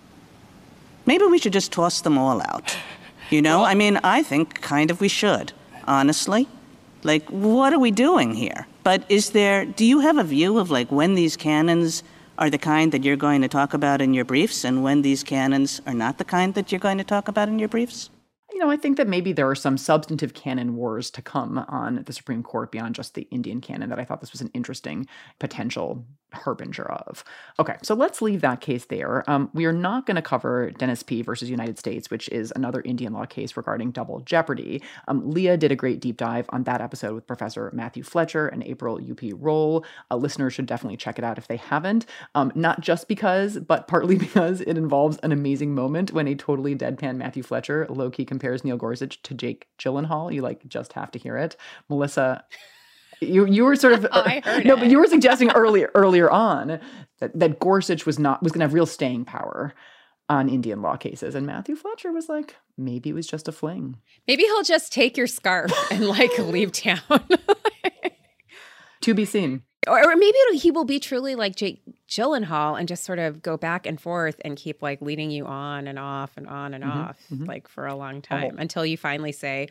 Maybe we should just toss them all out. I mean, I think kind of we should. Honestly, like, what are we doing here? But do you have a view of, like, when these canons are the kind that you're going to talk about in your briefs and when these canons are not the kind that you're going to talk about in your briefs? I think that maybe there are some substantive canon wars to come on the Supreme Court beyond just the Indian canon that I thought this was an interesting potential harbinger of. Okay, so let's leave that case there. We are not going to cover Dennis P. versus United States, which is another Indian law case regarding double jeopardy. Leah did a great deep dive on that episode with Professor Matthew Fletcher and April U.P. Roll. Listeners should definitely check it out if they haven't. Not just because, but partly because it involves an amazing moment when a totally deadpan Matthew Fletcher low-key compares Neil Gorsuch to Jake Gyllenhaal. You just have to hear it. Melissa, you were sort of but you were suggesting earlier on that Gorsuch was going to have real staying power on Indian law cases, and Matthew Fletcher was like, maybe it was just a fling. Maybe he'll just take your scarf and leave town. To be seen. Or maybe he will be truly like Jake Gyllenhaal and just sort of go back and forth and keep leading you on and off and on and off for a long time until you finally say,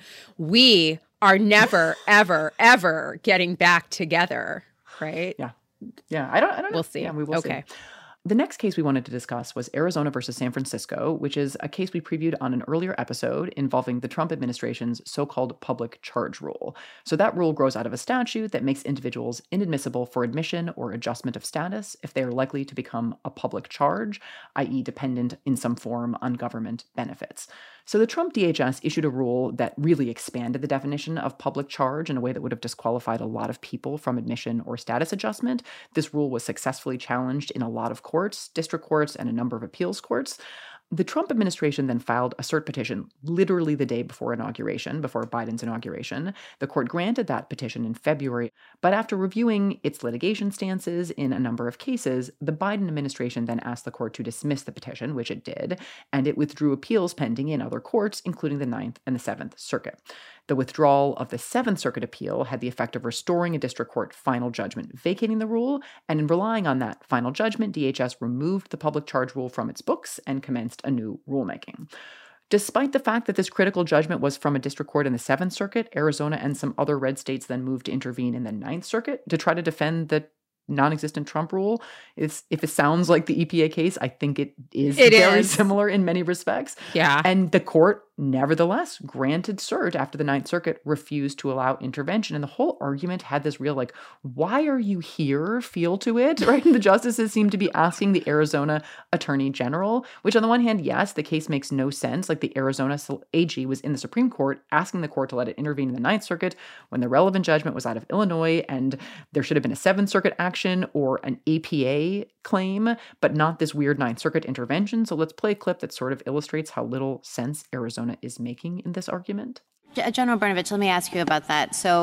we are never, ever, ever getting back together, right? Yeah. I don't know. We'll see. Yeah, we will see. The next case we wanted to discuss was Arizona versus San Francisco, which is a case we previewed on an earlier episode involving the Trump administration's so-called public charge rule. So that rule grows out of a statute that makes individuals inadmissible for admission or adjustment of status if they are likely to become a public charge, i.e. dependent in some form on government benefits. So the Trump DHS issued a rule that really expanded the definition of public charge in a way that would have disqualified a lot of people from admission or status adjustment. This rule was successfully challenged in a lot of courts, district courts, and a number of appeals courts. The Trump administration then filed a cert petition literally the day before Biden's inauguration. The court granted that petition in February, but after reviewing its litigation stances in a number of cases, the Biden administration then asked the court to dismiss the petition, which it did, and it withdrew appeals pending in other courts, including the Ninth and the Seventh Circuit. The withdrawal of the Seventh Circuit appeal had the effect of restoring a district court final judgment vacating the rule, and in relying on that final judgment, DHS removed the public charge rule from its books and commenced a new rulemaking. Despite the fact that this critical judgment was from a district court in the Seventh Circuit, Arizona and some other red states then moved to intervene in the Ninth Circuit to try to defend the non-existent Trump rule. If it sounds like the EPA case, I think it is very similar in many respects. Yeah. And the court nevertheless granted cert after the Ninth Circuit refused to allow intervention. And the whole argument had this real, why are you here feel to it, right? And the justices seemed to be asking the Arizona Attorney General, which on the one hand, yes, the case makes no sense. The Arizona AG was in the Supreme Court asking the court to let it intervene in the Ninth Circuit when the relevant judgment was out of Illinois, and there should have been a Seventh Circuit action or an APA claim, but not this weird Ninth Circuit intervention. So let's play a clip that sort of illustrates how little sense Arizona is making in this argument. General Brnovich, let me ask you about that. So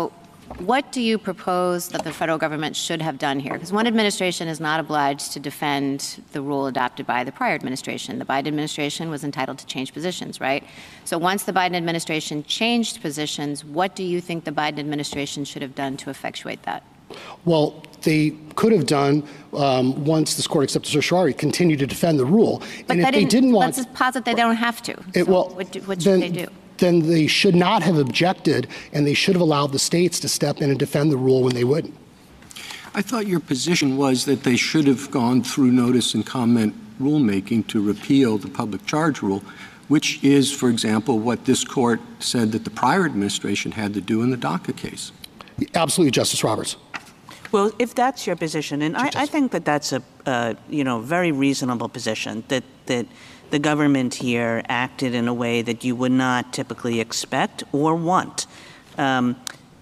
What do you propose that the federal government should have done here? Because one administration is not obliged to defend the rule adopted by the prior administration. The Biden administration was entitled to change positions, right? So once the Biden administration changed positions, what do you think the Biden administration should have done to effectuate that? Well, they could have done, once this court accepted certiorari, continue to defend the rule. But and if they didn't want... Let's posit they don't have to. What should they do? Then they should not have objected, and they should have allowed the states to step in and defend the rule when they wouldn't. I thought your position was that they should have gone through notice and comment rulemaking to repeal the public charge rule, which is, for example, what this court said that the prior administration had to do in the DACA case. Absolutely, Justice Roberts. Well, if that's your position, and I think that that's a very reasonable position, that the government here acted in a way that you would not typically expect or want, and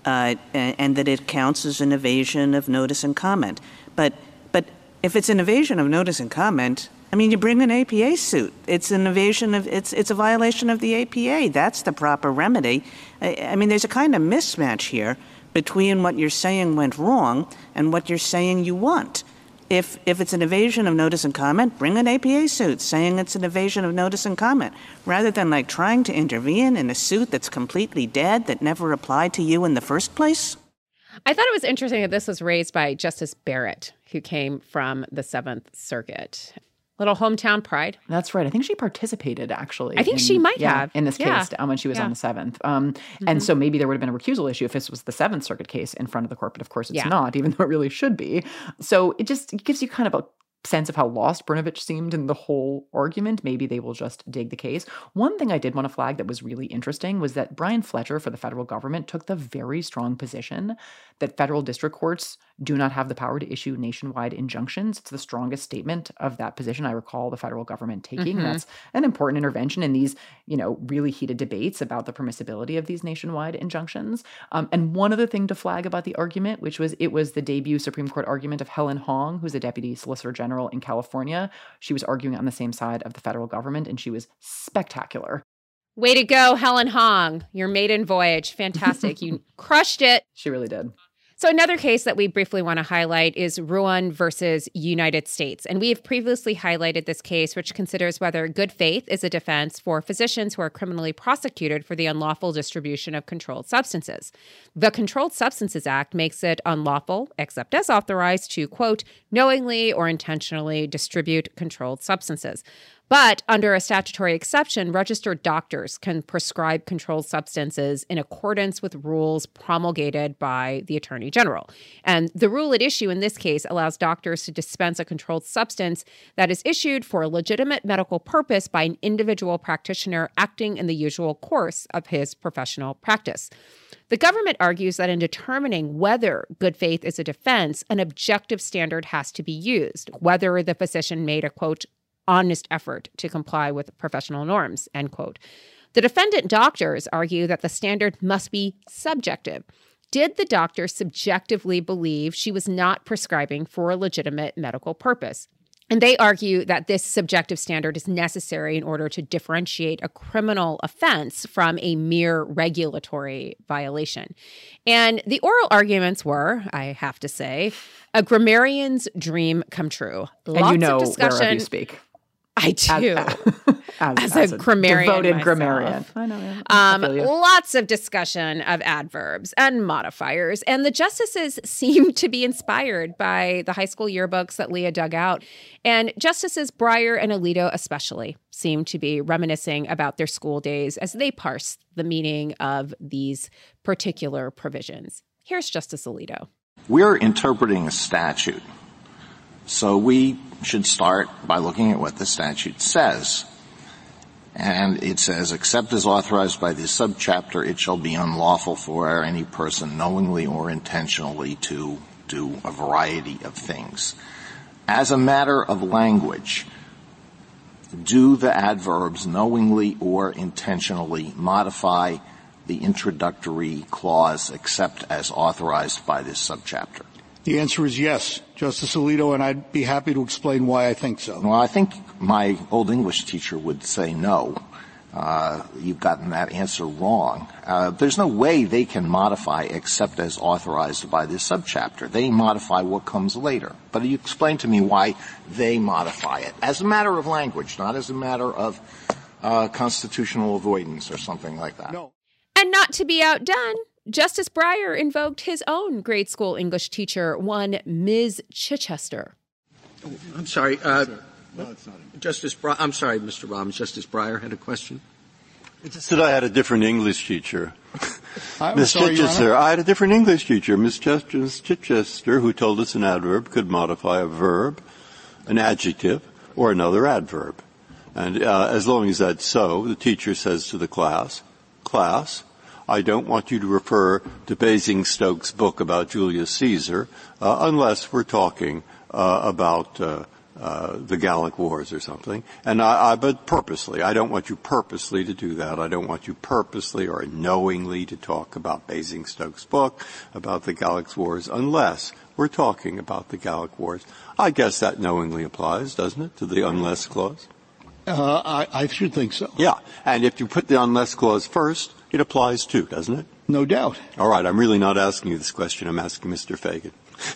that it counts as an evasion of notice and comment. But if it's an evasion of notice and comment, I mean, you bring an APA suit. It's an evasion of it's a violation of the APA. That's the proper remedy. I mean, there's a kind of mismatch here between what you're saying went wrong and what you're saying you want. If it's an evasion of notice and comment, bring an APA suit saying it's an evasion of notice and comment, rather than like trying to intervene in a suit that's completely dead, that never applied to you in the first place. I thought it was interesting that this was raised by Justice Barrett, who came from the Seventh Circuit. Little hometown pride. That's right. I think she participated, actually. I think she might have. In this case when she was on the 7th. And so maybe there would have been a recusal issue if this was the 7th Circuit case in front of the court. But of course it's not, even though it really should be. So it gives you kind of a sense of how lost Brnovich seemed in the whole argument. Maybe they will just dig the case. One thing I did want to flag that was really interesting was that Brian Fletcher for the federal government took the very strong position that federal district courts do not have the power to issue nationwide injunctions. It's the strongest statement of that position I recall the federal government taking. Mm-hmm. That's an important intervention in these, really heated debates about the permissibility of these nationwide injunctions. And one other thing to flag about the argument, it was the debut Supreme Court argument of Helen Hong, who's a deputy solicitor general in California. She was arguing on the same side of the federal government, and she was spectacular. Way to go, Helen Hong. Your maiden voyage. Fantastic. You crushed it. She really did. So another case that we briefly want to highlight is Ruan versus United States. And we have previously highlighted this case, which considers whether good faith is a defense for physicians who are criminally prosecuted for the unlawful distribution of controlled substances. The Controlled Substances Act makes it unlawful, except as authorized, to, quote, knowingly or intentionally distribute controlled substances. But under a statutory exception, registered doctors can prescribe controlled substances in accordance with rules promulgated by the Attorney General. And the rule at issue in this case allows doctors to dispense a controlled substance that is issued for a legitimate medical purpose by an individual practitioner acting in the usual course of his professional practice. The government argues that in determining whether good faith is a defense, an objective standard has to be used, whether the physician made a, quote, honest effort to comply with professional norms, end quote. The defendant doctors argue that the standard must be subjective. Did the doctor subjectively believe she was not prescribing for a legitimate medical purpose? And they argue that this subjective standard is necessary in order to differentiate a criminal offense from a mere regulatory violation. And the oral arguments were, I have to say, a grammarian's dream come true. And of discussion. Wherever you speak. I do. As a grammarian devoted myself. Grammarian. I know. I lots of discussion of adverbs and modifiers. And the justices seem to be inspired by the high school yearbooks that Leah dug out. And Justices Breyer and Alito especially seem to be reminiscing about their school days as they parse the meaning of these particular provisions. Here's Justice Alito. We're interpreting a statute. So we should start by looking at what the statute says. And it says, except as authorized by this subchapter, it shall be unlawful for any person knowingly or intentionally to do a variety of things. As a matter of language, do the adverbs knowingly or intentionally modify the introductory clause except as authorized by this subchapter? The answer is yes, Justice Alito, and I'd be happy to explain why I think so. Well, I think my old English teacher would say no. you've gotten that answer wrong. There's no way they can modify except as authorized by this subchapter. They modify what comes later. But you explain to me why they modify it as a matter of language, not as a matter of constitutional avoidance or something like that. No. And not to be outdone, Justice Breyer invoked his own grade school English teacher, one Ms. Chichester. I'm sorry. No, it's not. I'm sorry, Mr. Robbins. Justice Breyer had a question. It's just that I had a different English teacher. Miss Chichester. I had a different English teacher, Miss Chichester, who told us an adverb could modify a verb, an adjective, or another adverb. And as long as that's so, the teacher says to the class, I don't want you to refer to Basingstoke's book about Julius Caesar unless we're talking about the Gallic Wars or something. And but purposely, I don't want you purposely to do that. I don't want you purposely or knowingly to talk about Basingstoke's book about the Gallic Wars unless we're talking about the Gallic Wars. I guess that knowingly applies, doesn't it, to the unless clause? I should think so. Yeah. And if you put the unless clause first, it applies too, doesn't it? No doubt. All right. I'm really not asking you this question. I'm asking Mr. Fagan.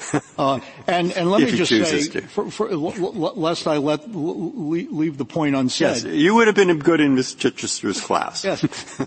And let me just say, for lest I leave the point unsaid. Yes, you would have been good in Miss Chichester's class. Yes.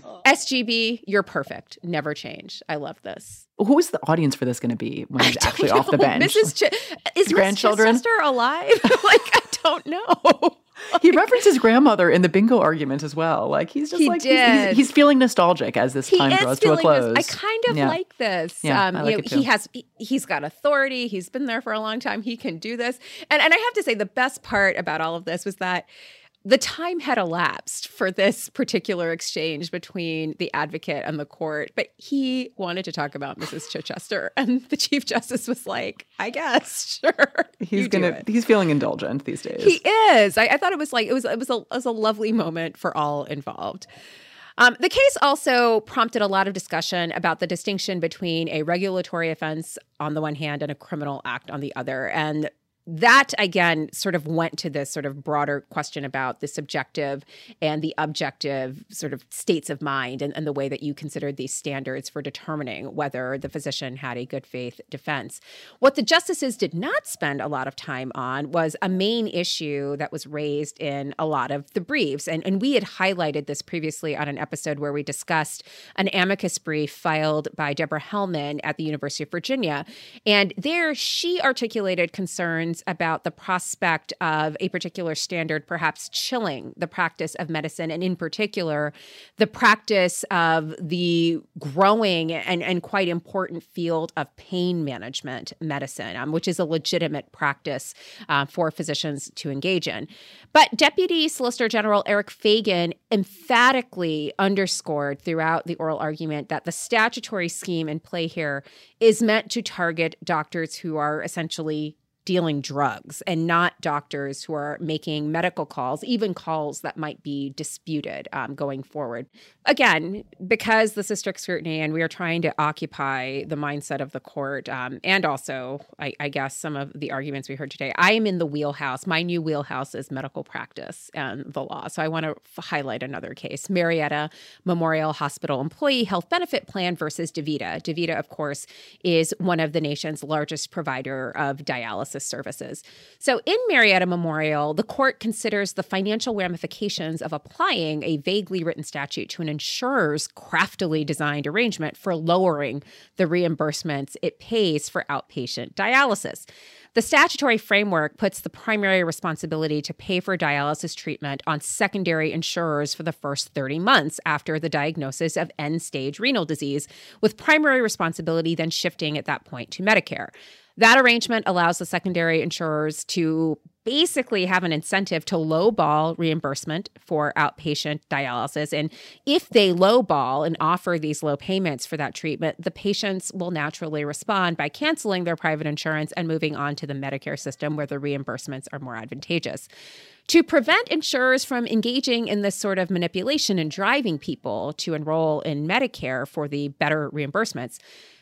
SGB, you're perfect. Never change. I love this. Who is the audience for this going to be when he's actually off the bench? Is Miss Chichester alive? I don't know. He referenced his grandmother in the bingo argument as well. He's just he's feeling nostalgic as this time draws to a close. I kind of like this. Yeah, I like it too. He's got authority. He's been there for a long time. He can do this. And I have to say, the best part about all of this was that the time had elapsed for this particular exchange between the advocate and the court, but he wanted to talk about Mrs. Chichester, and the Chief Justice was like, "I guess, sure." He's feeling indulgent these days. He is. I thought it was a lovely moment for all involved. The case also prompted a lot of discussion about the distinction between a regulatory offense on the one hand and a criminal act on the other, and that, again, sort of went to this sort of broader question about the subjective and the objective sort of states of mind and the way that you considered these standards for determining whether the physician had a good faith defense. What the justices did not spend a lot of time on was a main issue that was raised in a lot of the briefs. And we had highlighted this previously on an episode where we discussed an amicus brief filed by Deborah Hellman at the University of Virginia. And there she articulated concerns about the prospect of a particular standard perhaps chilling the practice of medicine, and in particular, the practice of the growing and quite important field of pain management medicine, which is a legitimate practice for physicians to engage in. But Deputy Solicitor General Eric Fagan emphatically underscored throughout the oral argument that the statutory scheme in play here is meant to target doctors who are essentially dealing drugs and not doctors who are making medical calls, even calls that might be disputed going forward. Again, because this is strict scrutiny and we are trying to occupy the mindset of the court and also, I guess, some of the arguments we heard today, I am in the wheelhouse. My new wheelhouse is medical practice and the law. So I want to highlight another case, Marietta Memorial Hospital Employee Health Benefit Plan versus DaVita. DaVita, of course, is one of the nation's largest provider of dialysis services. So in Marietta Memorial, the court considers the financial ramifications of applying a vaguely written statute to an insurer's craftily designed arrangement for lowering the reimbursements it pays for outpatient dialysis. The statutory framework puts the primary responsibility to pay for dialysis treatment on secondary insurers for the first 30 months after the diagnosis of end-stage renal disease, with primary responsibility then shifting at that point to Medicare. That arrangement allows the secondary insurers to basically have an incentive to lowball reimbursement for outpatient dialysis. And if they lowball and offer these low payments for that treatment, the patients will naturally respond by canceling their private insurance and moving on to the Medicare system where the reimbursements are more advantageous. To prevent insurers from engaging in this sort of manipulation and driving people to enroll in Medicare for the better reimbursements,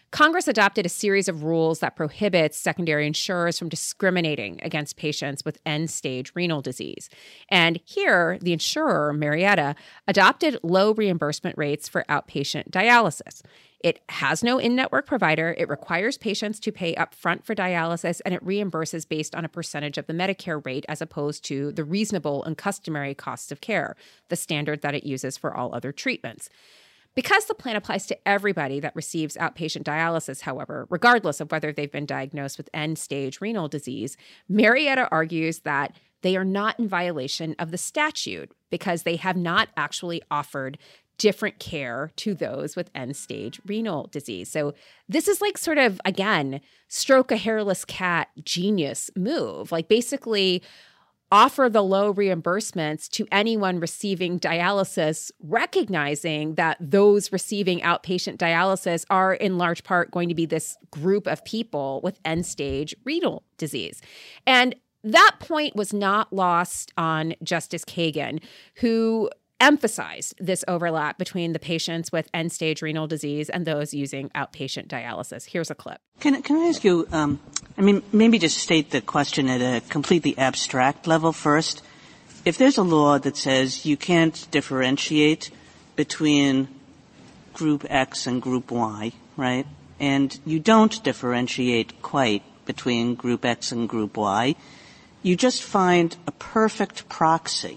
Congress adopted a series of rules that prohibits secondary insurers from discriminating against patients with end-stage renal disease. And here, the insurer, Marietta, adopted low reimbursement rates for outpatient dialysis. It has no in-network provider. It requires patients to pay upfront for dialysis, and it reimburses based on a percentage of the Medicare rate as opposed to the reasonable and customary costs of care, the standard that it uses for all other treatments. Because the plan applies to everybody that receives outpatient dialysis, however, regardless of whether they've been diagnosed with end-stage renal disease, Marietta argues that they are not in violation of the statute because they have not actually offered different care to those with end-stage renal disease. So this is like sort of, again, stroke a hairless cat genius move. Like basically offer the low reimbursements to anyone receiving dialysis, recognizing that those receiving outpatient dialysis are in large part going to be this group of people with end-stage renal disease. And that point was not lost on Justice Kagan, who emphasized this overlap between the patients with end-stage renal disease and those using outpatient dialysis. Here's a clip. Can I ask you, maybe just state the question at a completely abstract level first. If there's a law that says you can't differentiate between group X and group Y, right, and you don't differentiate quite between group X and group Y, you just find a perfect proxy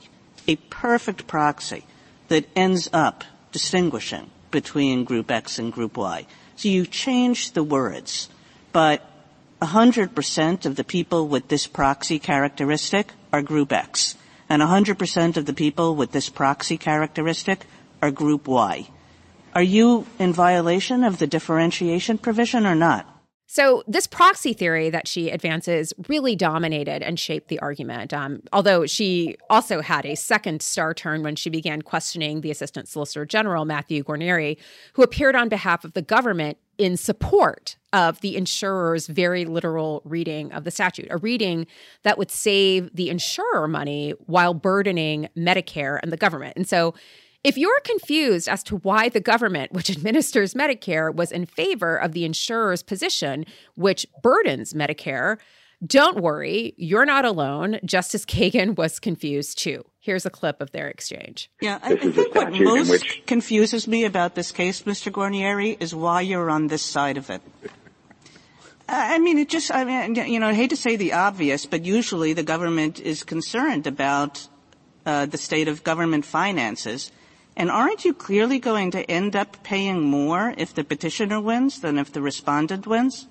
that ends up distinguishing between group X and group Y. So you change the words, but 100% of the people with this proxy characteristic are group X, and 100% of the people with this proxy characteristic are group Y. Are you in violation of the differentiation provision or not? So this proxy theory that she advances really dominated and shaped the argument, although she also had a second star turn when she began questioning the Assistant Solicitor General, Matthew Guarneri, who appeared on behalf of the government in support of the insurer's very literal reading of the statute, a reading that would save the insurer money while burdening Medicare and the government. And so if you're confused as to why the government, which administers Medicare, was in favor of the insurer's position, which burdens Medicare, don't worry, you're not alone. Justice Kagan was confused too. Here's a clip of their exchange. Yeah, I think what most confuses me about this case, Mr. Guarneri, is why you're on this side of it. I hate to say the obvious, but usually the government is concerned about the state of government finances. And aren't you clearly going to end up paying more if the petitioner wins than if the respondent wins?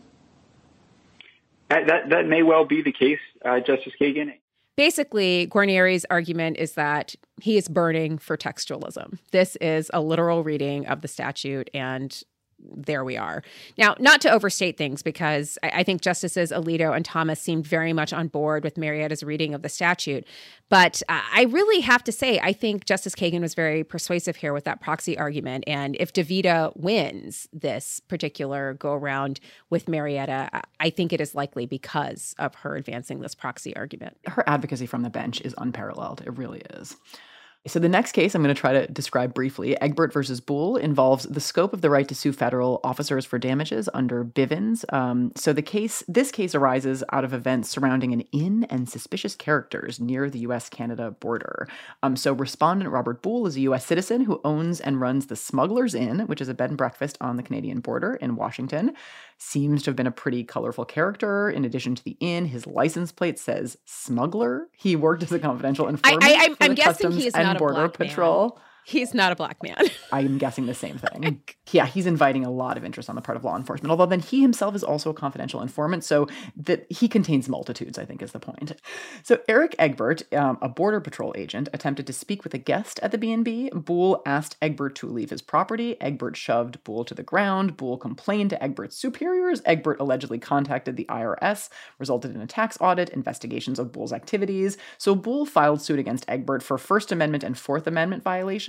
That may well be the case, Justice Kagan. Basically, Guarneri's argument is that he is burning for textualism. This is a literal reading of the statute, and there we are. Now, not to overstate things, because I think Justices Alito and Thomas seemed very much on board with Marietta's reading of the statute. But I really have to say, I think Justice Kagan was very persuasive here with that proxy argument. And if DeVita wins this particular go-around with Marietta, I think it is likely because of her advancing this proxy argument. Her advocacy from the bench is unparalleled. It really is. So the next case I'm going to try to describe briefly, Egbert versus Boole, involves the scope of the right to sue federal officers for damages under Bivens. So this case arises out of events surrounding an inn and suspicious characters near the U.S.-Canada border. So respondent Robert Boole is a U.S. citizen who owns and runs the Smuggler's Inn, which is a bed and breakfast on the Canadian border in Washington. Seems to have been a pretty colorful character. In addition to the inn, his license plate says smuggler. He worked as a confidential informant for the Customs and Border Patrol. He's not a black man. I'm guessing the same thing. Yeah, he's inviting a lot of interest on the part of law enforcement, although then he himself is also a confidential informant, so that he contains multitudes, I think is the point. So Eric Egbert, a Border Patrol agent, attempted to speak with a guest at the B&B. Boole asked Egbert to leave his property. Egbert shoved Boole to the ground. Boole complained to Egbert's superiors. Egbert allegedly contacted the IRS, resulted in a tax audit, investigations of Boole's activities. So Boole filed suit against Egbert for First Amendment and Fourth Amendment violations.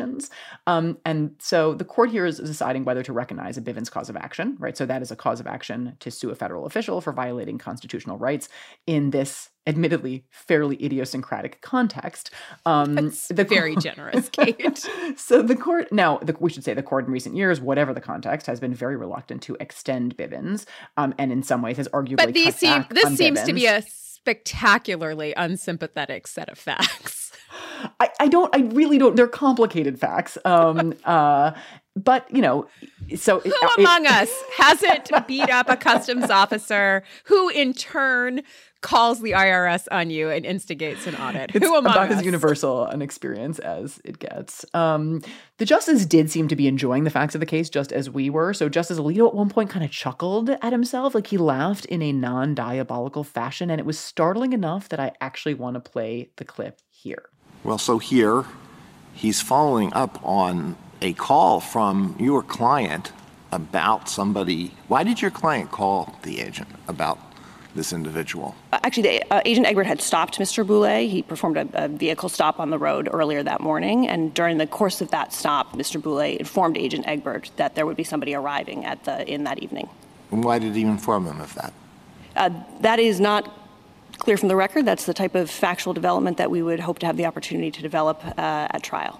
violations. And so the court here is deciding whether to recognize a Bivens cause of action, right? So that is a cause of action to sue a federal official for violating constitutional rights in this admittedly fairly idiosyncratic context. That's very generous, Kate. So the court, we should say the court in recent years, whatever the context, has been very reluctant to extend Bivens, and in some ways has arguably But this seems to be Bivens. a spectacularly unsympathetic set of facts. I really don't. They're complicated facts. But, so who among us hasn't beat up a customs officer who in turn calls the IRS on you and instigates an audit? Who among about us? as universal an experience as it gets. The justice did seem to be enjoying the facts of the case just as we were. So Justice Alito at one point kind of chuckled at himself, like he laughed in a non-diabolical fashion, and it was startling enough that I actually want to play the clip here. Well, so here he's following up on a call from your client about somebody. Why did your client call the agent about this individual? Actually, Agent Egbert had stopped Mr. Boulay. He performed a vehicle stop on the road earlier that morning, and during the course of that stop, Mr. Boulay informed Agent Egbert that there would be somebody arriving at the inn that evening. And why did he inform him of that? That is not clear from the record. That's the type of factual development that we would hope to have the opportunity to develop at trial.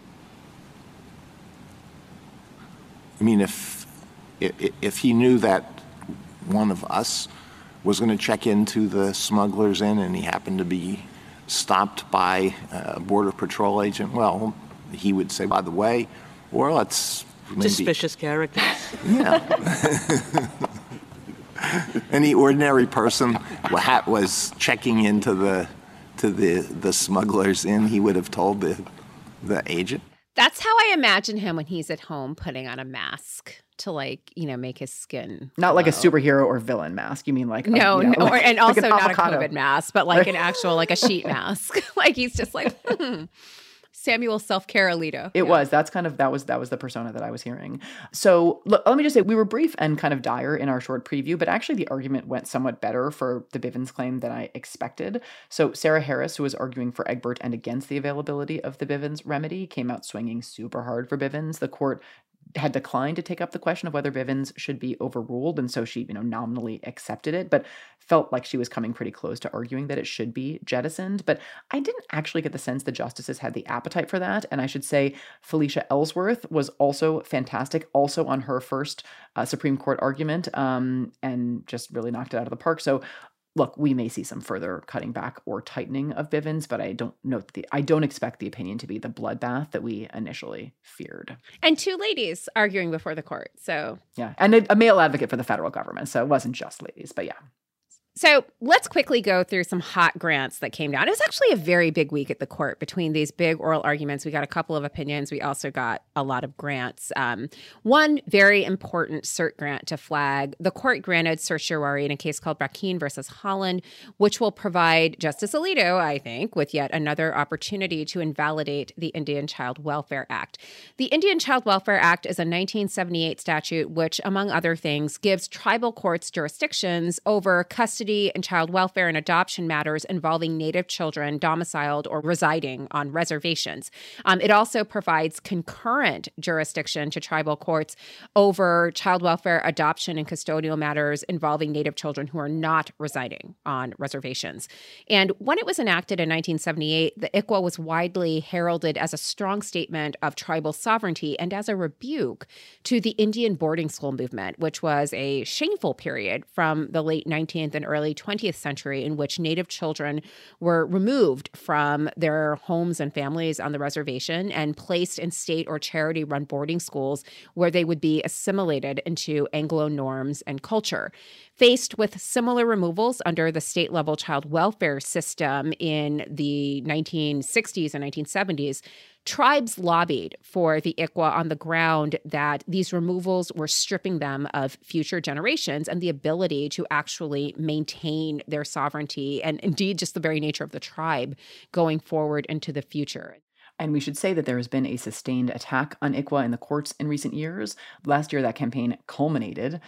I mean, if he knew that one of us was going to check into the Smuggler's Inn and he happened to be stopped by a Border Patrol agent, well, he would say, by the way, or let's maybe... Suspicious characters. Yeah. Any ordinary person was checking into the Smuggler's Inn, he would have told the agent. That's how I imagine him when he's at home putting on a mask to make his skin Not like a glow. superhero or villain mask. You mean like and also an not avocado. a COVID mask, but like an actual a sheet mask. Like he's just like Samuel Self-Care Alito. It was. That was the persona that I was hearing. So look, let me just say we were brief and kind of dire in our short preview, but actually the argument went somewhat better for the Bivens claim than I expected. So Sarah Harris, who was arguing for Egbert and against the availability of the Bivens remedy, came out swinging super hard for Bivens. The court had declined to take up the question of whether Bivens should be overruled, and so she, nominally accepted it, but felt like she was coming pretty close to arguing that it should be jettisoned. But I didn't actually get the sense the justices had the appetite for that, and I should say Felicia Ellsworth was also fantastic, also on her first Supreme Court argument, and just really knocked it out of the park. So look, we may see some further cutting back or tightening of Bivens, but I don't expect the opinion to be the bloodbath that we initially feared. And two ladies arguing before the court. So yeah, and a male advocate for the federal government. So it wasn't just ladies, but yeah. So let's quickly go through some hot grants that came down. It was actually a very big week at the court between these big oral arguments. We got a couple of opinions. We also got a lot of grants. One very important cert grant to flag. The court granted certiorari in a case called Brackeen versus Holland, which will provide Justice Alito, I think, with yet another opportunity to invalidate the Indian Child Welfare Act. The Indian Child Welfare Act is a 1978 statute which, among other things, gives tribal courts jurisdictions over custody and child welfare and adoption matters involving Native children domiciled or residing on reservations. It also provides concurrent jurisdiction to tribal courts over child welfare, adoption, and custodial matters involving Native children who are not residing on reservations. And when it was enacted in 1978, the ICWA was widely heralded as a strong statement of tribal sovereignty and as a rebuke to the Indian boarding school movement, which was a shameful period from the late 19th and early 20th century in which Native children were removed from their homes and families on the reservation and placed in state or charity-run boarding schools where they would be assimilated into Anglo norms and culture. Faced with similar removals under the state-level child welfare system in the 1960s and 1970s, tribes lobbied for the ICWA on the ground that these removals were stripping them of future generations and the ability to actually maintain their sovereignty and indeed just the very nature of the tribe going forward into the future. And we should say that there has been a sustained attack on ICWA in the courts in recent years. Last year, that campaign culminated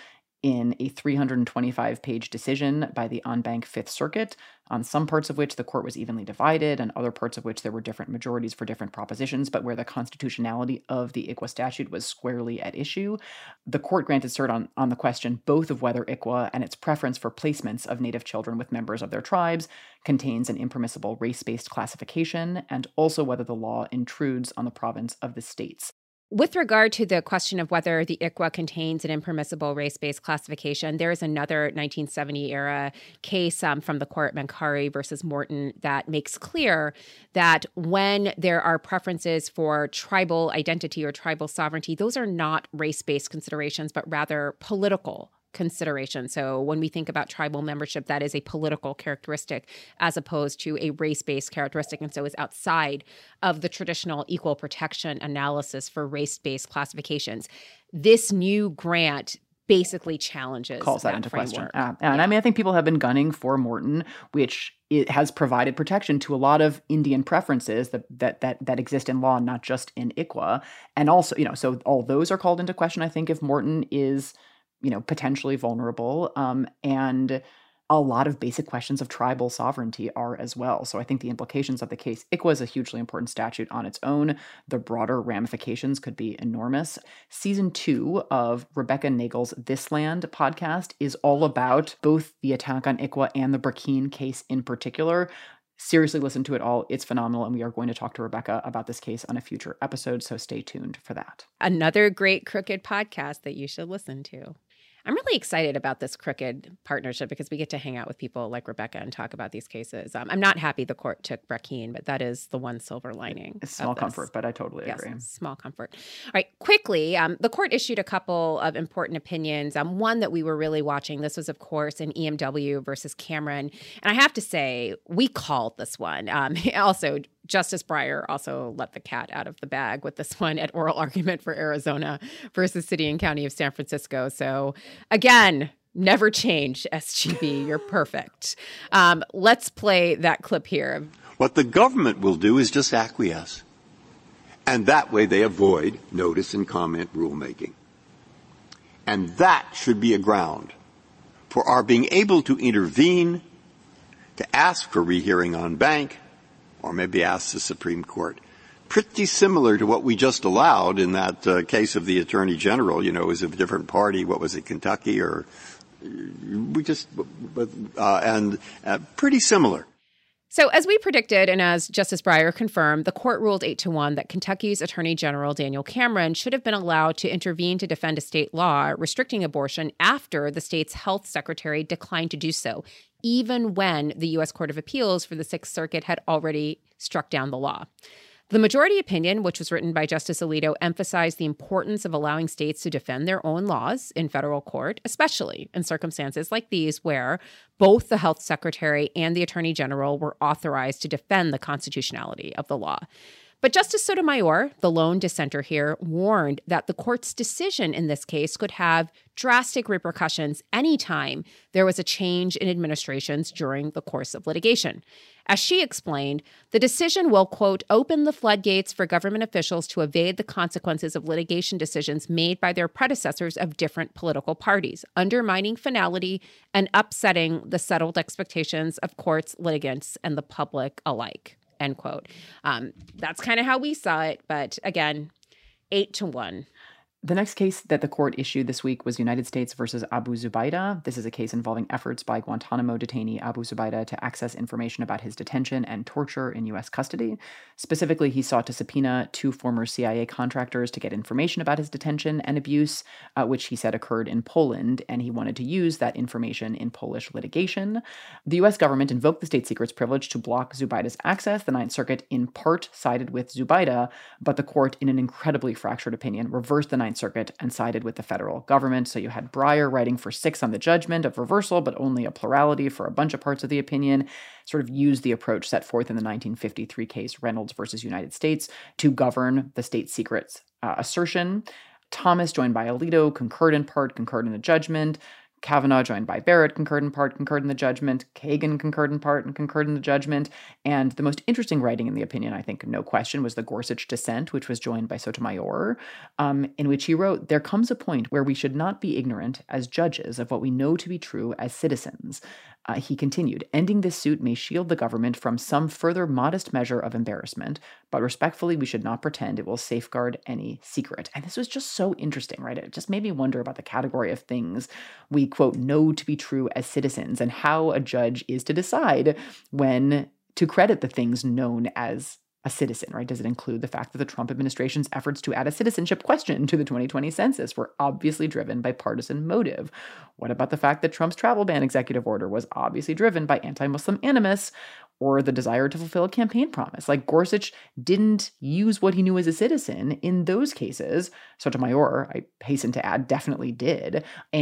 in a 325-page decision by the en banc Fifth Circuit, on some parts of which the court was evenly divided and other parts of which there were different majorities for different propositions, but where the constitutionality of the ICWA statute was squarely at issue. The court granted cert on the question both of whether ICWA and its preference for placements of Native children with members of their tribes contains an impermissible race-based classification, and also whether the law intrudes on the province of the states. With regard to the question of whether the ICWA contains an impermissible race-based classification, there is another 1970-era case from the court, Mankari versus Morton, that makes clear that when there are preferences for tribal identity or tribal sovereignty, those are not race-based considerations, but rather political consideration. So when we think about tribal membership, that is a political characteristic as opposed to a race-based characteristic, and so is outside of the traditional equal protection analysis for race-based classifications. This new grant basically challenges calls that into framework. question. And I mean, I think people have been gunning for Morton, which it has provided protection to a lot of Indian preferences that exist in law, not just in ICWA. And also, so all those are called into question, I think, if Morton is potentially vulnerable. And a lot of basic questions of tribal sovereignty are as well. So I think the implications of the case, ICWA is a hugely important statute on its own. The broader ramifications could be enormous. Season 2 of Rebecca Nagel's This Land podcast is all about both the attack on ICWA and the Burkine case in particular. Seriously, listen to it all. It's phenomenal. And we are going to talk to Rebecca about this case on a future episode. So stay tuned for that. Another great Crooked podcast that you should listen to. I'm really excited about this Crooked partnership because we get to hang out with people like Rebecca and talk about these cases. I'm not happy the court took Burkine, but that is the one silver lining. It's small comfort, but I totally agree. Small comfort. All right, quickly, the court issued a couple of important opinions. One that we were really watching, this was, of course, in EMW versus Cameron. And I have to say, we called this one. Also, Justice Breyer also let the cat out of the bag with this one at oral argument for Arizona versus City and County of San Francisco. So again, never change, SGB. You're perfect. Let's play that clip here. What the government will do is just acquiesce. And that way they avoid notice and comment rulemaking. And that should be a ground for our being able to intervene, to ask for rehearing en banc, or maybe ask the Supreme Court. Pretty similar to what we just allowed in that case of the Attorney General, it was a different party. What was it, Kentucky? Or we just, pretty similar. So as we predicted, and as Justice Breyer confirmed, the court ruled 8-1 that Kentucky's Attorney General Daniel Cameron should have been allowed to intervene to defend a state law restricting abortion after the state's health secretary declined to do so, even when the U.S. Court of Appeals for the Sixth Circuit had already struck down the law. The majority opinion, which was written by Justice Alito, emphasized the importance of allowing states to defend their own laws in federal court, especially in circumstances like these where both the health secretary and the attorney general were authorized to defend the constitutionality of the law. But Justice Sotomayor, the lone dissenter here, warned that the court's decision in this case could have drastic repercussions anytime there was a change in administrations during the course of litigation. As she explained, the decision will, quote, open the floodgates for government officials to evade the consequences of litigation decisions made by their predecessors of different political parties, undermining finality and upsetting the settled expectations of courts, litigants, and the public alike. End quote. That's kind of how we saw it. But again, 8-1. The next case that the court issued this week was United States versus Abu Zubaydah. This is a case involving efforts by Guantanamo detainee Abu Zubaydah to access information about his detention and torture in U.S. custody. Specifically, he sought to subpoena 2 former CIA contractors to get information about his detention and abuse, which he said occurred in Poland, and he wanted to use that information in Polish litigation. The U.S. government invoked the state secrets privilege to block Zubaydah's access. The Ninth Circuit in part sided with Zubaydah, but the court, in an incredibly fractured opinion, reversed the Ninth Circuit and sided with the federal government. So you had Breyer writing for 6 on the judgment of reversal, but only a plurality for a bunch of parts of the opinion, sort of used the approach set forth in the 1953 case Reynolds versus United States to govern the state secrets assertion. Thomas, joined by Alito, concurred in part, concurred in the judgment. Kavanaugh, joined by Barrett, concurred in the judgment. Kagan concurred in part and concurred in the judgment. And the most interesting writing in the opinion, I think, no question, was the Gorsuch dissent, which was joined by Sotomayor, in which he wrote, "There comes a point where we should not be ignorant as judges of what we know to be true as citizens." He continued, "Ending this suit may shield the government from some further modest measure of embarrassment, but respectfully, we should not pretend it will safeguard any secret." And this was just so interesting, right? It just made me wonder about the category of things we, quote, know to be true as citizens, and how a judge is to decide when to credit the things known as a citizen, right? Does it include the fact that the Trump administration's efforts to add a citizenship question to the 2020 census were obviously driven by partisan motive? What about the fact that Trump's travel ban executive order was obviously driven by anti-Muslim animus or the desire to fulfill a campaign promise? Like, Gorsuch didn't use what he knew as a citizen in those cases. Sotomayor, I hasten to add, definitely did.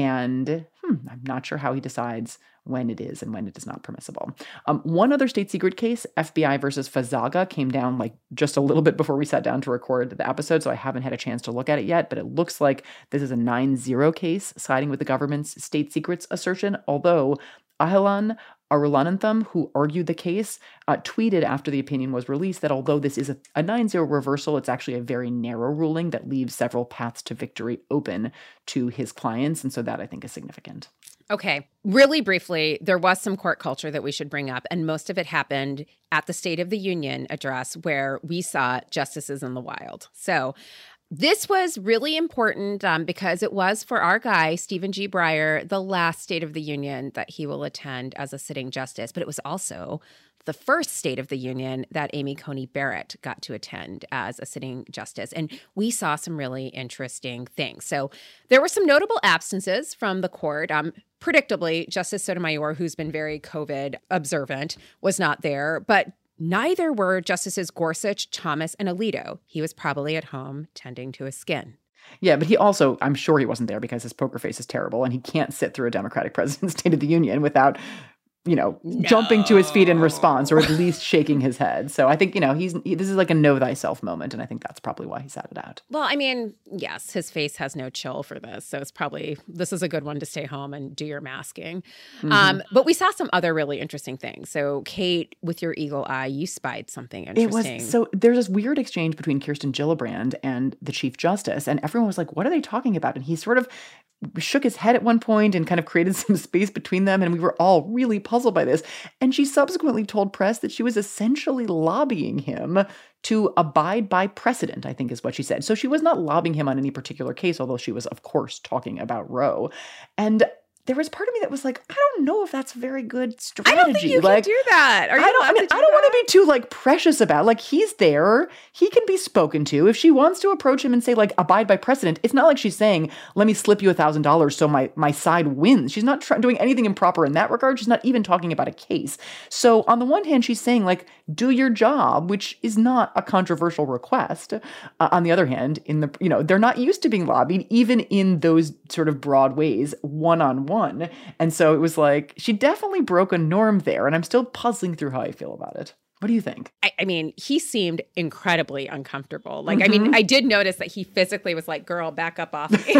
And I'm not sure how he decides when it is and when it is not permissible. One other state secret case, FBI versus Fazaga, came down like just a little bit before we sat down to record the episode, so I haven't had a chance to look at it yet, but it looks like this is a 9-0 case siding with the government's state secrets assertion, although Ahilan Arulanantham, who argued the case, tweeted after the opinion was released that although this is a 9-0 reversal, it's actually a very narrow ruling that leaves several paths to victory open to his clients, and so that, I think, is significant. Okay. Really briefly, there was some court culture that we should bring up, and most of it happened at the State of the Union address where we saw justices in the wild. So this was really important because it was for our guy, Stephen G. Breyer, the last State of the Union that he will attend as a sitting justice. But it was also the first State of the Union that Amy Coney Barrett got to attend as a sitting justice. And we saw some really interesting things. So there were some notable absences from the court. Predictably, Justice Sotomayor, who's been very COVID observant, was not there. But neither were Justices Gorsuch, Thomas, and Alito. He was probably at home tending to his skin. Yeah, but he also, I'm sure he wasn't there because his poker face is terrible and he can't sit through a Democratic president's State of the Union without, jumping to his feet in response or at least shaking his head. So I think, this is like a know thyself moment. And I think that's probably why he sat it out. Well, I mean, yes, his face has no chill for this. So this is a good one to stay home and do your masking. Mm-hmm. But we saw some other really interesting things. So Kate, with your eagle eye, you spied something interesting. There's this weird exchange between Kirsten Gillibrand and the Chief Justice. And everyone was like, what are they talking about? And he sort of shook his head at one point and kind of created some space between them. And we were all really puzzled by this. And she subsequently told press that she was essentially lobbying him to abide by precedent, I think is what she said. So she was not lobbying him on any particular case, although she was, of course, talking about Roe. And there was part of me that was like, I don't know if that's a very good strategy. I don't think you can do that. I don't want to be too precious about. He's there. He can be spoken to. If she wants to approach him and say abide by precedent, it's not like she's saying, let me slip you $1,000 so my side wins. She's not doing anything improper in that regard. She's not even talking about a case. So on the one hand, she's saying do your job, which is not a controversial request. On the other hand, they're not used to being lobbied, even in those sort of broad ways, one-on-one. And so it was she definitely broke a norm there. And I'm still puzzling through how I feel about it. What do you think? I mean, he seemed incredibly uncomfortable. I mean, I did notice that he physically was like, girl, back up off me.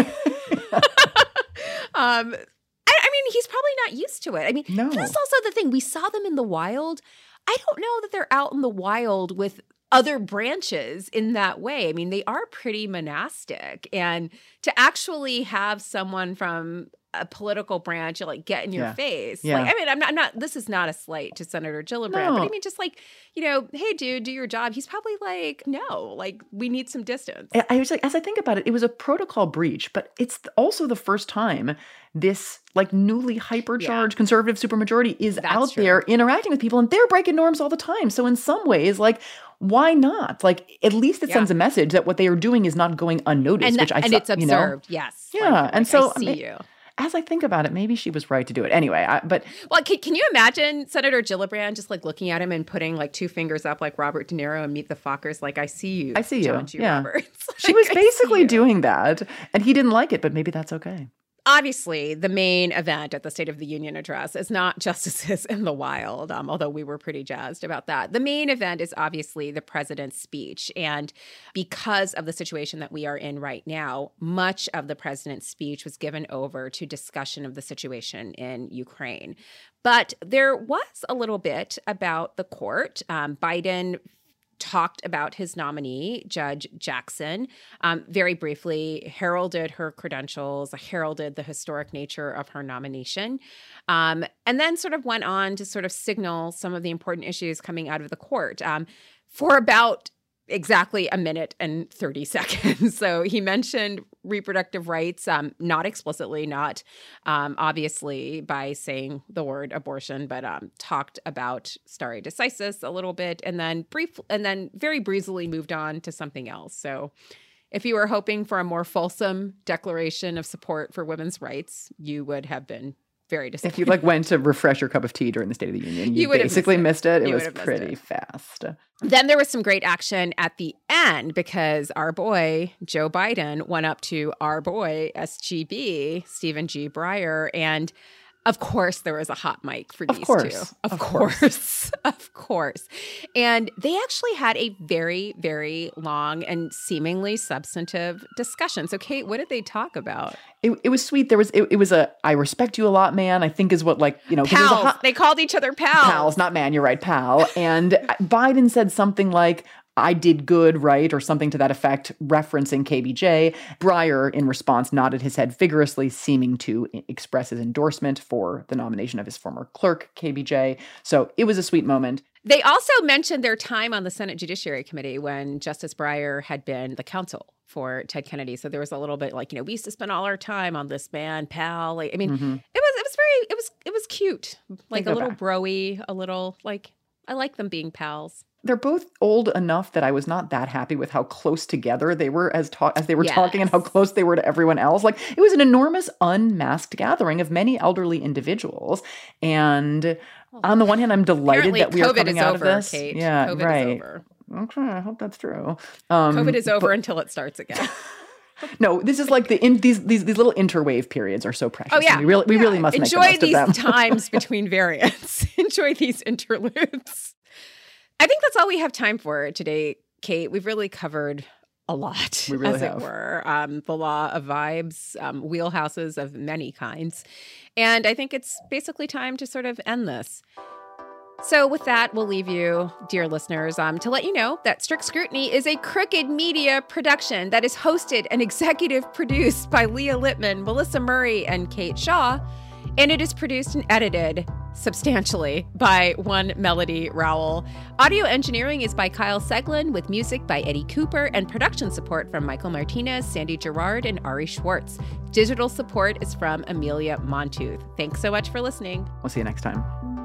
I mean, he's probably not used to it. I mean, no. That's also the thing. We saw them in the wild. I don't know that they're out in the wild with other branches in that way. I mean, they are pretty monastic. And to actually have someone from a political branch get in your face. Yeah. I mean, I'm not, this is not a slight to Senator Gillibrand, but I mean, just hey, dude, do your job. He's probably no, we need some distance. I was as I think about it, it was a protocol breach, but it's also the first time this newly hypercharged conservative supermajority is out there interacting with people, and they're breaking norms all the time. So in some ways, why not? At least it sends a message that what they are doing is not going unnoticed, and it's observed. Yes. Yeah. And so I see you. As I think about it, maybe she was right to do it. Anyway, can you imagine Senator Gillibrand just looking at him and putting two fingers up like Robert De Niro and Meet the Fockers, I see you. I see you. John G. Roberts. She was basically doing that, and he didn't like it, but maybe that's okay. Obviously, the main event at the State of the Union address is not justices in the wild, although we were pretty jazzed about that. The main event is obviously the president's speech. And because of the situation that we are in right now, much of the president's speech was given over to discussion of the situation in Ukraine. But there was a little bit about the court. Biden talked about his nominee, Judge Jackson, very briefly, heralded her credentials, heralded the historic nature of her nomination, and then sort of went on to sort of signal some of the important issues coming out of the court for about exactly a minute and 30 seconds. So he mentioned reproductive rights, not explicitly, not obviously by saying the word abortion, but talked about stare decisis a little bit, and then very breezily moved on to something else. So if you were hoping for a more fulsome declaration of support for women's rights, you would have been very disappointed. If you went to refresh your cup of tea during the State of the Union, you basically missed it. It was pretty fast. Then there was some great action at the end because our boy, Joe Biden, went up to our boy, SGB, Stephen G. Breyer, and of course, there was a hot mic for these two. Of course. And they actually had a very, very long and seemingly substantive discussion. So, Kate, what did they talk about? It was sweet. It was a "I respect you a lot, man." I think is what pals. They called each other pals. Pals, not man. You're right, pal. And Biden said something like, "I did good, right?" or something to that effect, referencing KBJ. Breyer, in response, nodded his head vigorously, seeming to express his endorsement for the nomination of his former clerk, KBJ. So it was a sweet moment. They also mentioned their time on the Senate Judiciary Committee when Justice Breyer had been the counsel for Ted Kennedy. So there was a little bit we used to spend all our time on this man, pal. It was cute. A little bro-y, a little I like them being pals. They're both old enough that I was not that happy with how close together they were as they were talking and how close they were to everyone else. It was an enormous unmasked gathering of many elderly individuals. And on the one hand, I'm delighted that we are coming out of this. Kate. Yeah, COVID right. is over. Okay, I hope that's true. COVID is over until it starts again. No, this is these little interwave periods are so precious. Oh yeah, we really must enjoy make the most these of them. times between variants. Enjoy these interludes. I think that's all we have time for today, Kate. We've really covered a lot, we really as have. It were. The law of vibes, wheelhouses of many kinds. And I think it's basically time to sort of end this. So with that, we'll leave you, dear listeners, to let you know that Strict Scrutiny is a Crooked Media production that is hosted and executive produced by Leah Littman, Melissa Murray, and Kate Shaw. And it is produced and edited substantially by one Melody Rowell. Audio engineering is by Kyle Seglin, with music by Eddie Cooper and production support from Michael Martinez, Sandy Gerard, and Ari Schwartz. Digital support is from Amelia Montooth. Thanks so much for listening. We'll see you next time.